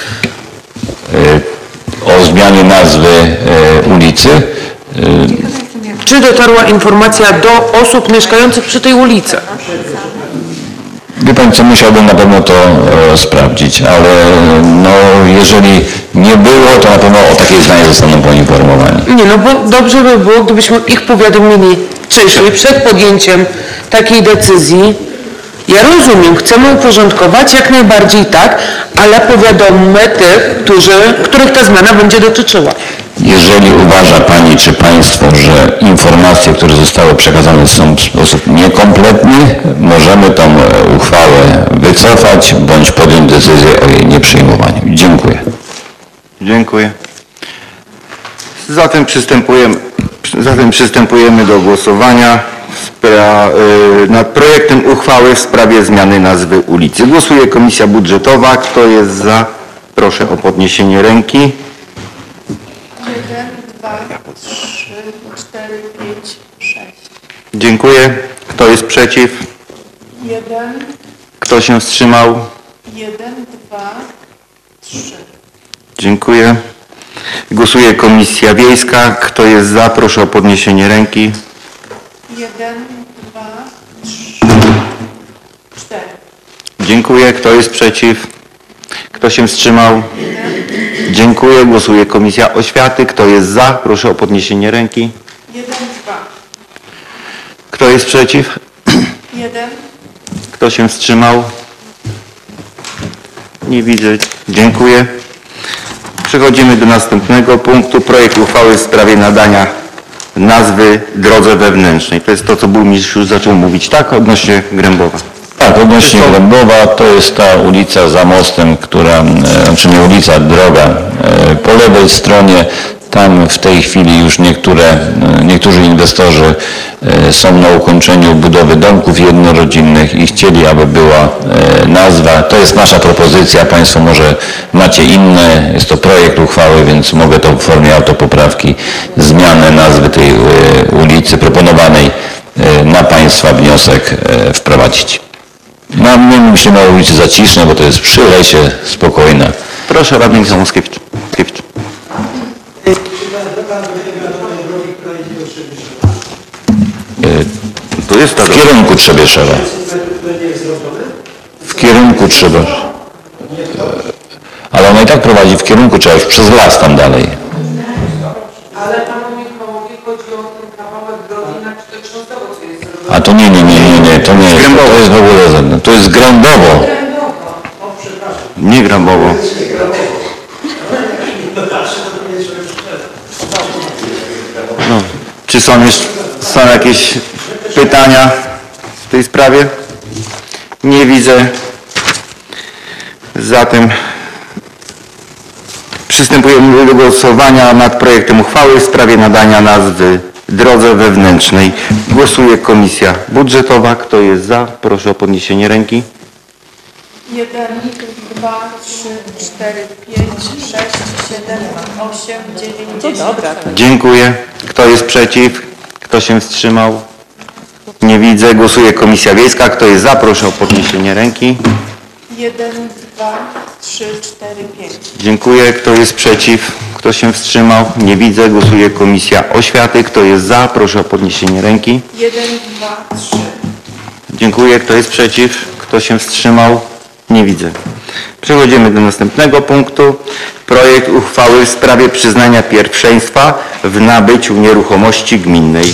O zmianie nazwy ulicy. Czy dotarła informacja do osób mieszkających przy tej ulicy? Wie Pan co, musiałbym na pewno to sprawdzić, ale no jeżeli nie było, to na pewno o takiej zmianie zostaną poinformowani. Nie, no bo dobrze by było, gdybyśmy ich powiadomili wcześniej, przed podjęciem takiej decyzji. Ja rozumiem, chcemy uporządkować, jak najbardziej tak, ale powiadommy tych, których ta zmiana będzie dotyczyła. Jeżeli uważa Pani czy Państwo, że informacje, które zostały przekazane są w sposób niekompletny, możemy tą uchwałę wycofać bądź podjąć decyzję o jej nieprzyjmowaniu. Dziękuję. Dziękuję. Zatem przystępujemy do głosowania nad projektem uchwały w sprawie zmiany nazwy ulicy. Głosuje Komisja Budżetowa. Kto jest za? Proszę o podniesienie ręki. 1, 2, 3, 4, 5, 6. Dziękuję. Kto jest przeciw? 1, Kto się wstrzymał? 1, 2, 3. Dziękuję. Głosuje Komisja Wiejska. Kto jest za? Proszę o podniesienie ręki. 1, 2, 3, 4. Dziękuję. Kto jest przeciw? Kto się wstrzymał? Dziękuję. Głosuje Komisja Oświaty. Kto jest za? Proszę o podniesienie ręki. 1, 2. Kto jest przeciw? 1, Kto się wstrzymał? Nie widzę. Dziękuję. Przechodzimy do następnego punktu. Projekt uchwały w sprawie nadania nazwy drodze wewnętrznej. To jest to, co burmistrz już zaczął mówić, tak? Odnośnie Grębowa. Tak, odnośnie Grębowa to jest ta ulica za mostem, znaczy nie ulica, droga po lewej stronie. Tam w tej chwili już niektórzy inwestorzy są na ukończeniu budowy domków jednorodzinnych i chcieli, aby była nazwa. To jest nasza propozycja, Państwo może macie inne, jest to projekt uchwały, więc mogę to w formie autopoprawki, zmianę nazwy tej ulicy proponowanej na Państwa wniosek wprowadzić. No, my myślimy o ulicy Zacisznej, bo to jest przy lesie, spokojna. Proszę, radny Zamoskiewicz. To jest w kierunku Trzebieszowa. W kierunku Trzebieszowa. Ale ona i tak prowadzi w kierunku Trzebieszowa, już przez las tam dalej. Ale panu Michałowi chodzi o ten kawałek drogi na Kształtowo, co jest zrobione. A to nie, to nie jest, to jest w ogóle żadne. To jest Grębowo. Nie Grębowo. No. Czy są jakieś pytania w tej sprawie? Nie widzę. Zatem przystępujemy do głosowania nad projektem uchwały w sprawie nadania nazwy drodze wewnętrznej. Głosuje Komisja Budżetowa. Kto jest za? Proszę o podniesienie ręki. 1, 2, 3, 4, 5, 6, 7, 8, 9, 10. Dziękuję. Kto jest przeciw? Kto się wstrzymał? Nie widzę. Głosuje Komisja Wiejska. Kto jest za? Proszę o podniesienie ręki. 1, 2, 3, 4, 5. Dziękuję. Kto jest przeciw? Kto się wstrzymał? Nie widzę. Głosuje Komisja Oświaty. Kto jest za? Proszę o podniesienie ręki. 1, 2, 3. Dziękuję. Kto jest przeciw? Kto się wstrzymał? Nie widzę. Przechodzimy do następnego punktu. Projekt uchwały w sprawie przyznania pierwszeństwa w nabyciu nieruchomości gminnej.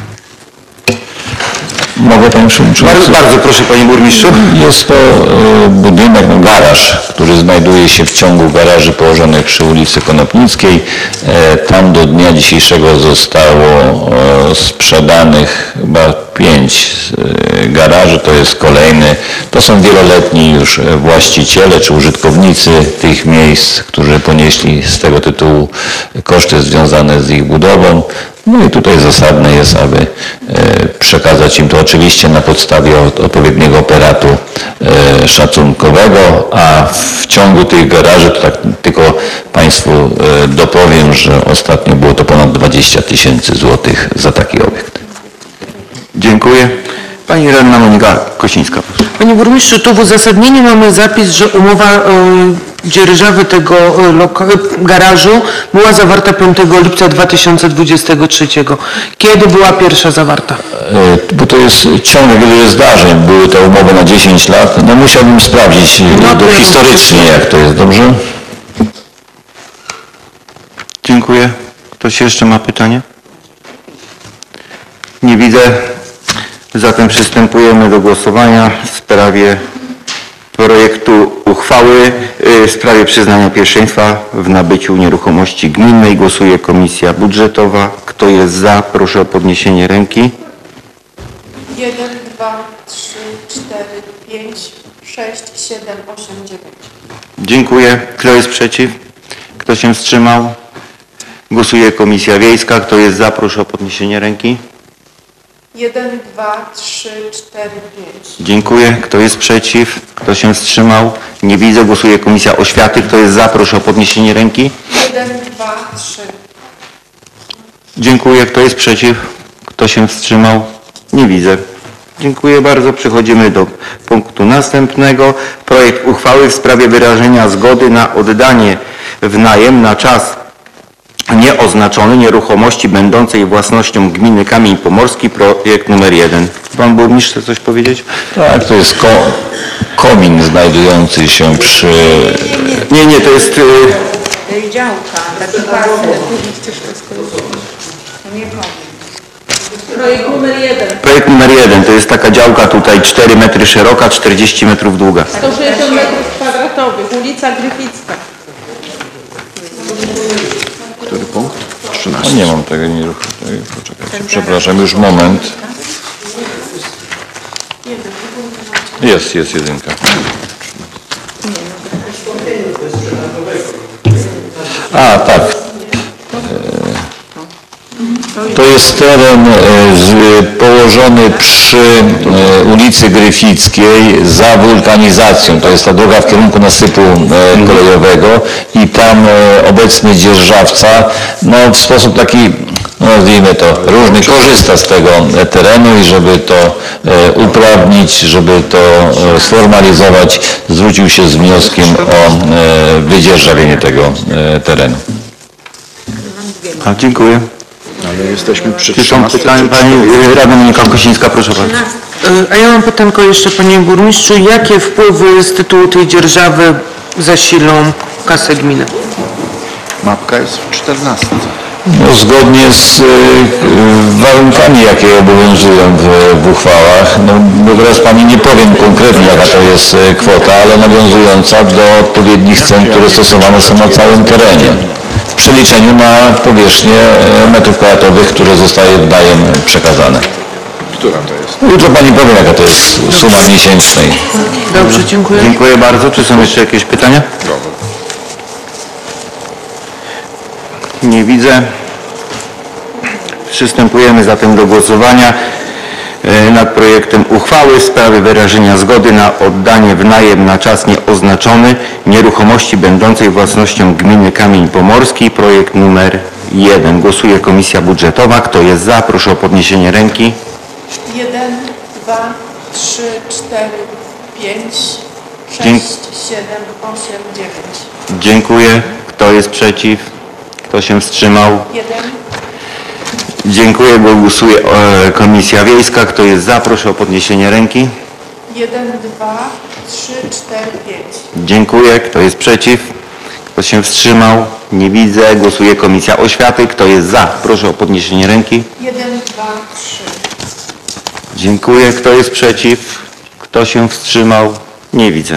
Mogę, panie przewodniczący? Bardzo proszę, panie burmistrzu. Jest to budynek, garaż, który znajduje się w ciągu garaży położonych przy ulicy Konopnickiej. Tam do dnia dzisiejszego zostało sprzedanych chyba 5 garaży, to jest kolejny. To są wieloletni już właściciele czy użytkownicy tych miejsc, którzy ponieśli z tego tytułu koszty związane z ich budową. No i tutaj zasadne jest, aby przekazać im to oczywiście na podstawie odpowiedniego operatu szacunkowego, a w ciągu tych garaży, to tak tylko Państwu dopowiem, że ostatnio było to ponad 20 000 złotych za taki obiekt. Dziękuję. Pani radna Monika Kosińska. Panie burmistrzu, tu w uzasadnieniu mamy zapis, że umowa dzierżawy tego garażu była zawarta 5 lipca 2023. Kiedy była pierwsza zawarta? Bo to jest ciąg wielu zdarzeń. Były te umowy na 10 lat. No musiałbym sprawdzić historycznie, jak to jest. Dobrze? Dziękuję. Ktoś jeszcze ma pytanie? Nie widzę. Zatem przystępujemy do głosowania w sprawie projektu uchwały w sprawie przyznania pierwszeństwa w nabyciu nieruchomości gminnej. Głosuje Komisja Budżetowa. Kto jest za? Proszę o podniesienie ręki. 1, 2, 3, 4, 5, 6, 7, 8, 9. Dziękuję. Kto jest przeciw? Kto się wstrzymał? Głosuje Komisja Wiejska. Kto jest za? Proszę o podniesienie ręki. 1, 2, 3, 4, 5. Dziękuję. Kto jest przeciw? Kto się wstrzymał? Nie widzę. Głosuje Komisja Oświaty. Kto jest za? Proszę o podniesienie ręki. 1, 2, 3. Dziękuję. Kto jest przeciw? Kto się wstrzymał? Nie widzę. Dziękuję bardzo. Przechodzimy do punktu następnego. Projekt uchwały w sprawie wyrażenia zgody na oddanie w najem na czas nieoznaczony nieruchomości będącej własnością gminy Kamień Pomorski, projekt numer 1. Pan burmistrz chce coś powiedzieć? Tak, to jest komin znajdujący się przy... Nie, to jest... Działka, taki parcel. Projekt numer 1. Projekt numer 1 to jest taka działka tutaj 4 metry szeroka, 40 metrów długa. 160 metrów kwadratowych, ulica Gryficka. Który punkt? No 13. nie mam tego, nie ruchu. Poczekajcie, przepraszam, już moment. Jest jedynka. A, tak. To jest teren położony przy ulicy Gryfickiej za wulkanizacją. To jest ta droga w kierunku nasypu kolejowego i tam obecny dzierżawca w sposób taki, nazwijmy to, różny, korzysta z tego terenu i żeby to uprawnić, żeby to sformalizować, zwrócił się z wnioskiem o wydzierżawienie tego terenu. Dziękuję. Ale jesteśmy przy Czy są pytania? Pani radna Monika Kosińska, proszę bardzo. A ja mam pytanko jeszcze, panie burmistrzu. Jakie wpływy z tytułu tej dzierżawy zasilą kasę gminy? Mapka jest w 14. No, zgodnie z warunkami, jakie obowiązują w uchwałach, bo teraz Pani nie powiem konkretnie, jaka to jest kwota, ale nawiązująca do odpowiednich cen, które stosowane są na całym terenie. W przeliczeniu na powierzchnię metrów kwadratowych, które zostaje w najem przekazane. Która to jest? Jutro pani powie, jaka to jest suma miesięcznej. Dobrze, dziękuję. Dziękuję bardzo. Czy są jeszcze jakieś pytania? Nie widzę. Przystępujemy zatem do głosowania nad projektem uchwały w sprawie wyrażenia zgody na oddanie w najem na czas nieoznaczony nieruchomości będącej własnością gminy Kamień Pomorski. Projekt numer 1. Głosuje Komisja Budżetowa. Kto jest za? Proszę o podniesienie ręki. 1, 2, 3, 4, 5, 6, 7, 8, 9. Dziękuję. Kto jest przeciw? Kto się wstrzymał? 1, Dziękuję, bo głosuje Komisja Wiejska. Kto jest za? Proszę o podniesienie ręki. 1, 2, 3, 4, 5. Dziękuję. Kto jest przeciw? Kto się wstrzymał? Nie widzę. Głosuje Komisja Oświaty. Kto jest za? Proszę o podniesienie ręki. 1, 2, 3. Dziękuję. Kto jest przeciw? Kto się wstrzymał? Nie widzę.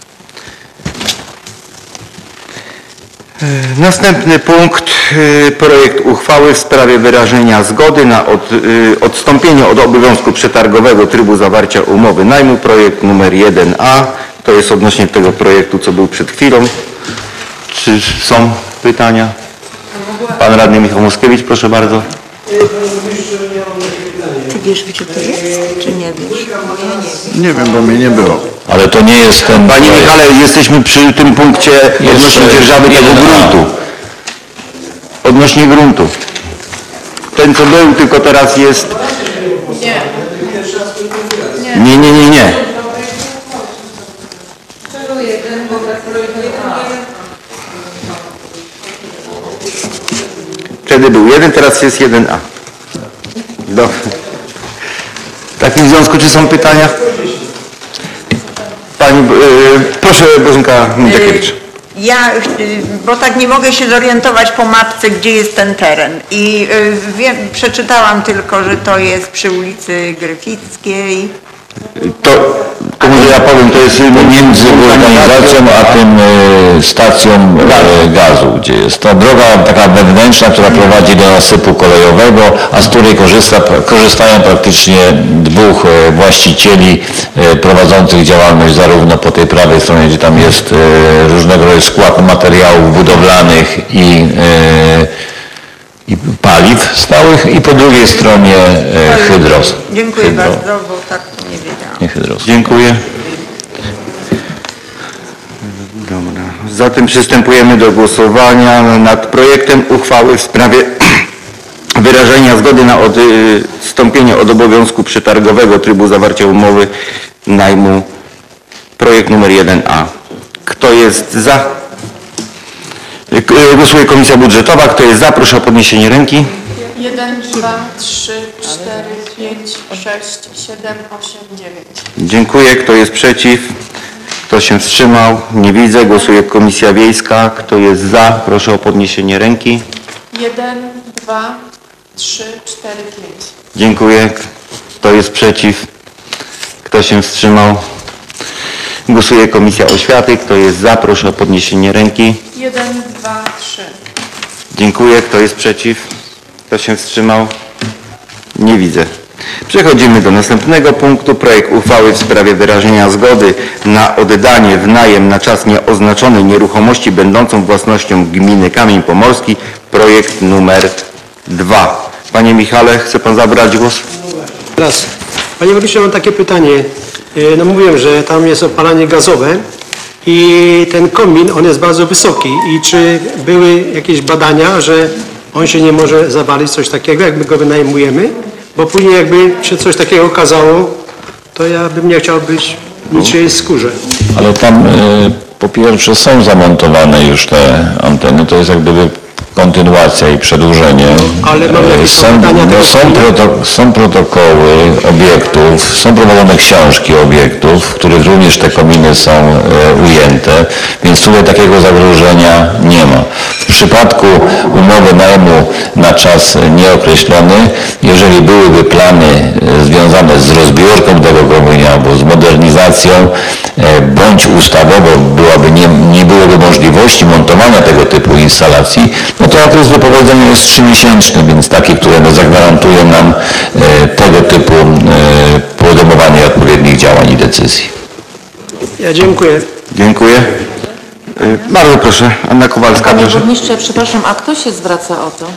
Następny punkt, projekt uchwały w sprawie wyrażenia zgody na odstąpienie od obowiązku przetargowego trybu zawarcia umowy najmu, projekt numer 1A. To jest odnośnie tego projektu, co był przed chwilą. Czy są pytania? Pan radny Michał Moskiewicz, proszę bardzo. Ty wiesz, gdzie to jest, czy nie wiesz? Nie wiem, bo mnie nie było. Ale to nie jest ten... Panie Michale, jesteśmy przy tym punkcie odnośnie dzierżawy tego gruntu. Odnośnie gruntu. Ten, co był, tylko teraz jest... Nie. Wtedy był 1, teraz jest 1A. Dobrze. W takim związku, czy są pytania? Pani, proszę, Bożenka Mundekiewicz. Ja, bo tak nie mogę się zorientować po mapce, gdzie jest ten teren. I wiem, przeczytałam tylko, że to jest przy ulicy Gryfickiej. To może ja powiem, to jest między organizacją a tym stacją gazu, gdzie jest to droga taka wewnętrzna, która prowadzi do nasypu kolejowego, a z której korzystają praktycznie dwóch właścicieli prowadzących działalność zarówno po tej prawej stronie, gdzie tam jest różnego rodzaju skład materiałów budowlanych i paliw stałych i po drugiej stronie hydros. Dziękuję bardzo, bo tak to nie wiedziałam. Nie hydros. Dziękuję. Dobra. Zatem przystępujemy do głosowania nad projektem uchwały w sprawie wyrażenia zgody na odstąpienie od obowiązku przetargowego trybu zawarcia umowy najmu. Projekt numer 1A. Kto jest za? Głosuje Komisja Budżetowa. Kto jest za? Proszę o podniesienie ręki. 1, 2, 3, 4, 5, 6, 7, 8, 9. Dziękuję. Kto jest przeciw? Kto się wstrzymał? Nie widzę. Głosuje Komisja Wiejska. Kto jest za? Proszę o podniesienie ręki. 1, 2, 3, 4, 5. Dziękuję. Kto jest przeciw? Kto się wstrzymał? Głosuje Komisja Oświaty. Kto jest za? Proszę o podniesienie ręki. 1, 2, 3. Dziękuję. Kto jest przeciw? Kto się wstrzymał? Nie widzę. Przechodzimy do następnego punktu. Projekt uchwały w sprawie wyrażenia zgody na oddanie w najem na czas nieoznaczony nieruchomości będącą własnością gminy Kamień Pomorski. Projekt numer 2. Panie Michale, chce Pan zabrać głos? Raz. Panie Burmistrzu, mam takie pytanie. No mówiłem, że tam jest opalanie gazowe i ten komin, on jest bardzo wysoki. I czy były jakieś badania, że on się nie może zawalić, coś takiego, jak my go wynajmujemy? Bo później jakby się coś takiego okazało, to ja bym nie chciał być w niczyjej skórze. Ale tam po pierwsze są zamontowane już te anteny, to jest jak gdyby kontynuacja i przedłużenie. Ale mamy jakieś Są protokoły obiektów, są prowadzone książki obiektów, w których również te kominy są ujęte, więc tutaj takiego zagrożenia nie ma. W przypadku umowy najmu na czas nieokreślony, jeżeli byłyby plany związane z rozbiórką tego komienia albo z modernizacją, bądź ustawowo nie byłoby możliwości montowania tego typu instalacji, no to okres wypowiedzenia jest 3-miesięczny, więc taki, który zagwarantuje nam tego typu podejmowania odpowiednich działań i decyzji. Ja dziękuję. Dziękuję. Bardzo proszę, Anna Kowalska, Panie proszę. burmistrze, przepraszam, a kto się zwraca o to?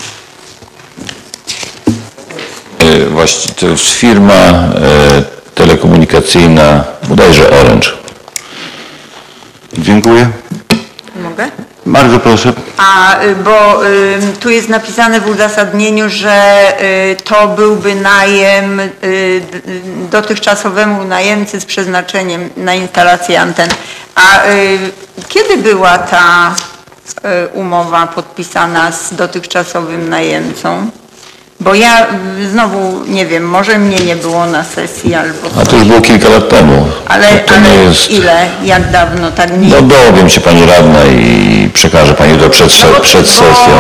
Właściwie to jest firma telekomunikacyjna, bodajże Orange. Dziękuję. Mogę? Bardzo proszę. Bo tu jest napisane w uzasadnieniu, że to byłby najem dotychczasowemu najemcy z przeznaczeniem na instalację anten. A kiedy była ta umowa podpisana z dotychczasowym najemcą? Bo ja znowu nie wiem, może mnie nie było na sesji albo A to już było kilka lat temu. Ale, to nie jest... ile? Jak dawno? Tak nie. No dowiem się pani radna i przekażę pani to przed sesją.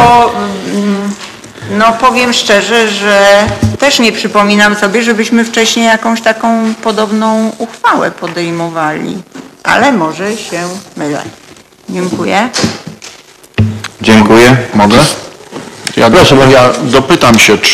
No powiem szczerze, że też nie przypominam sobie, żebyśmy wcześniej jakąś taką podobną uchwałę podejmowali. Ale może się mylę. Dziękuję. Dziękuję. Mogę? Ja dopytam się,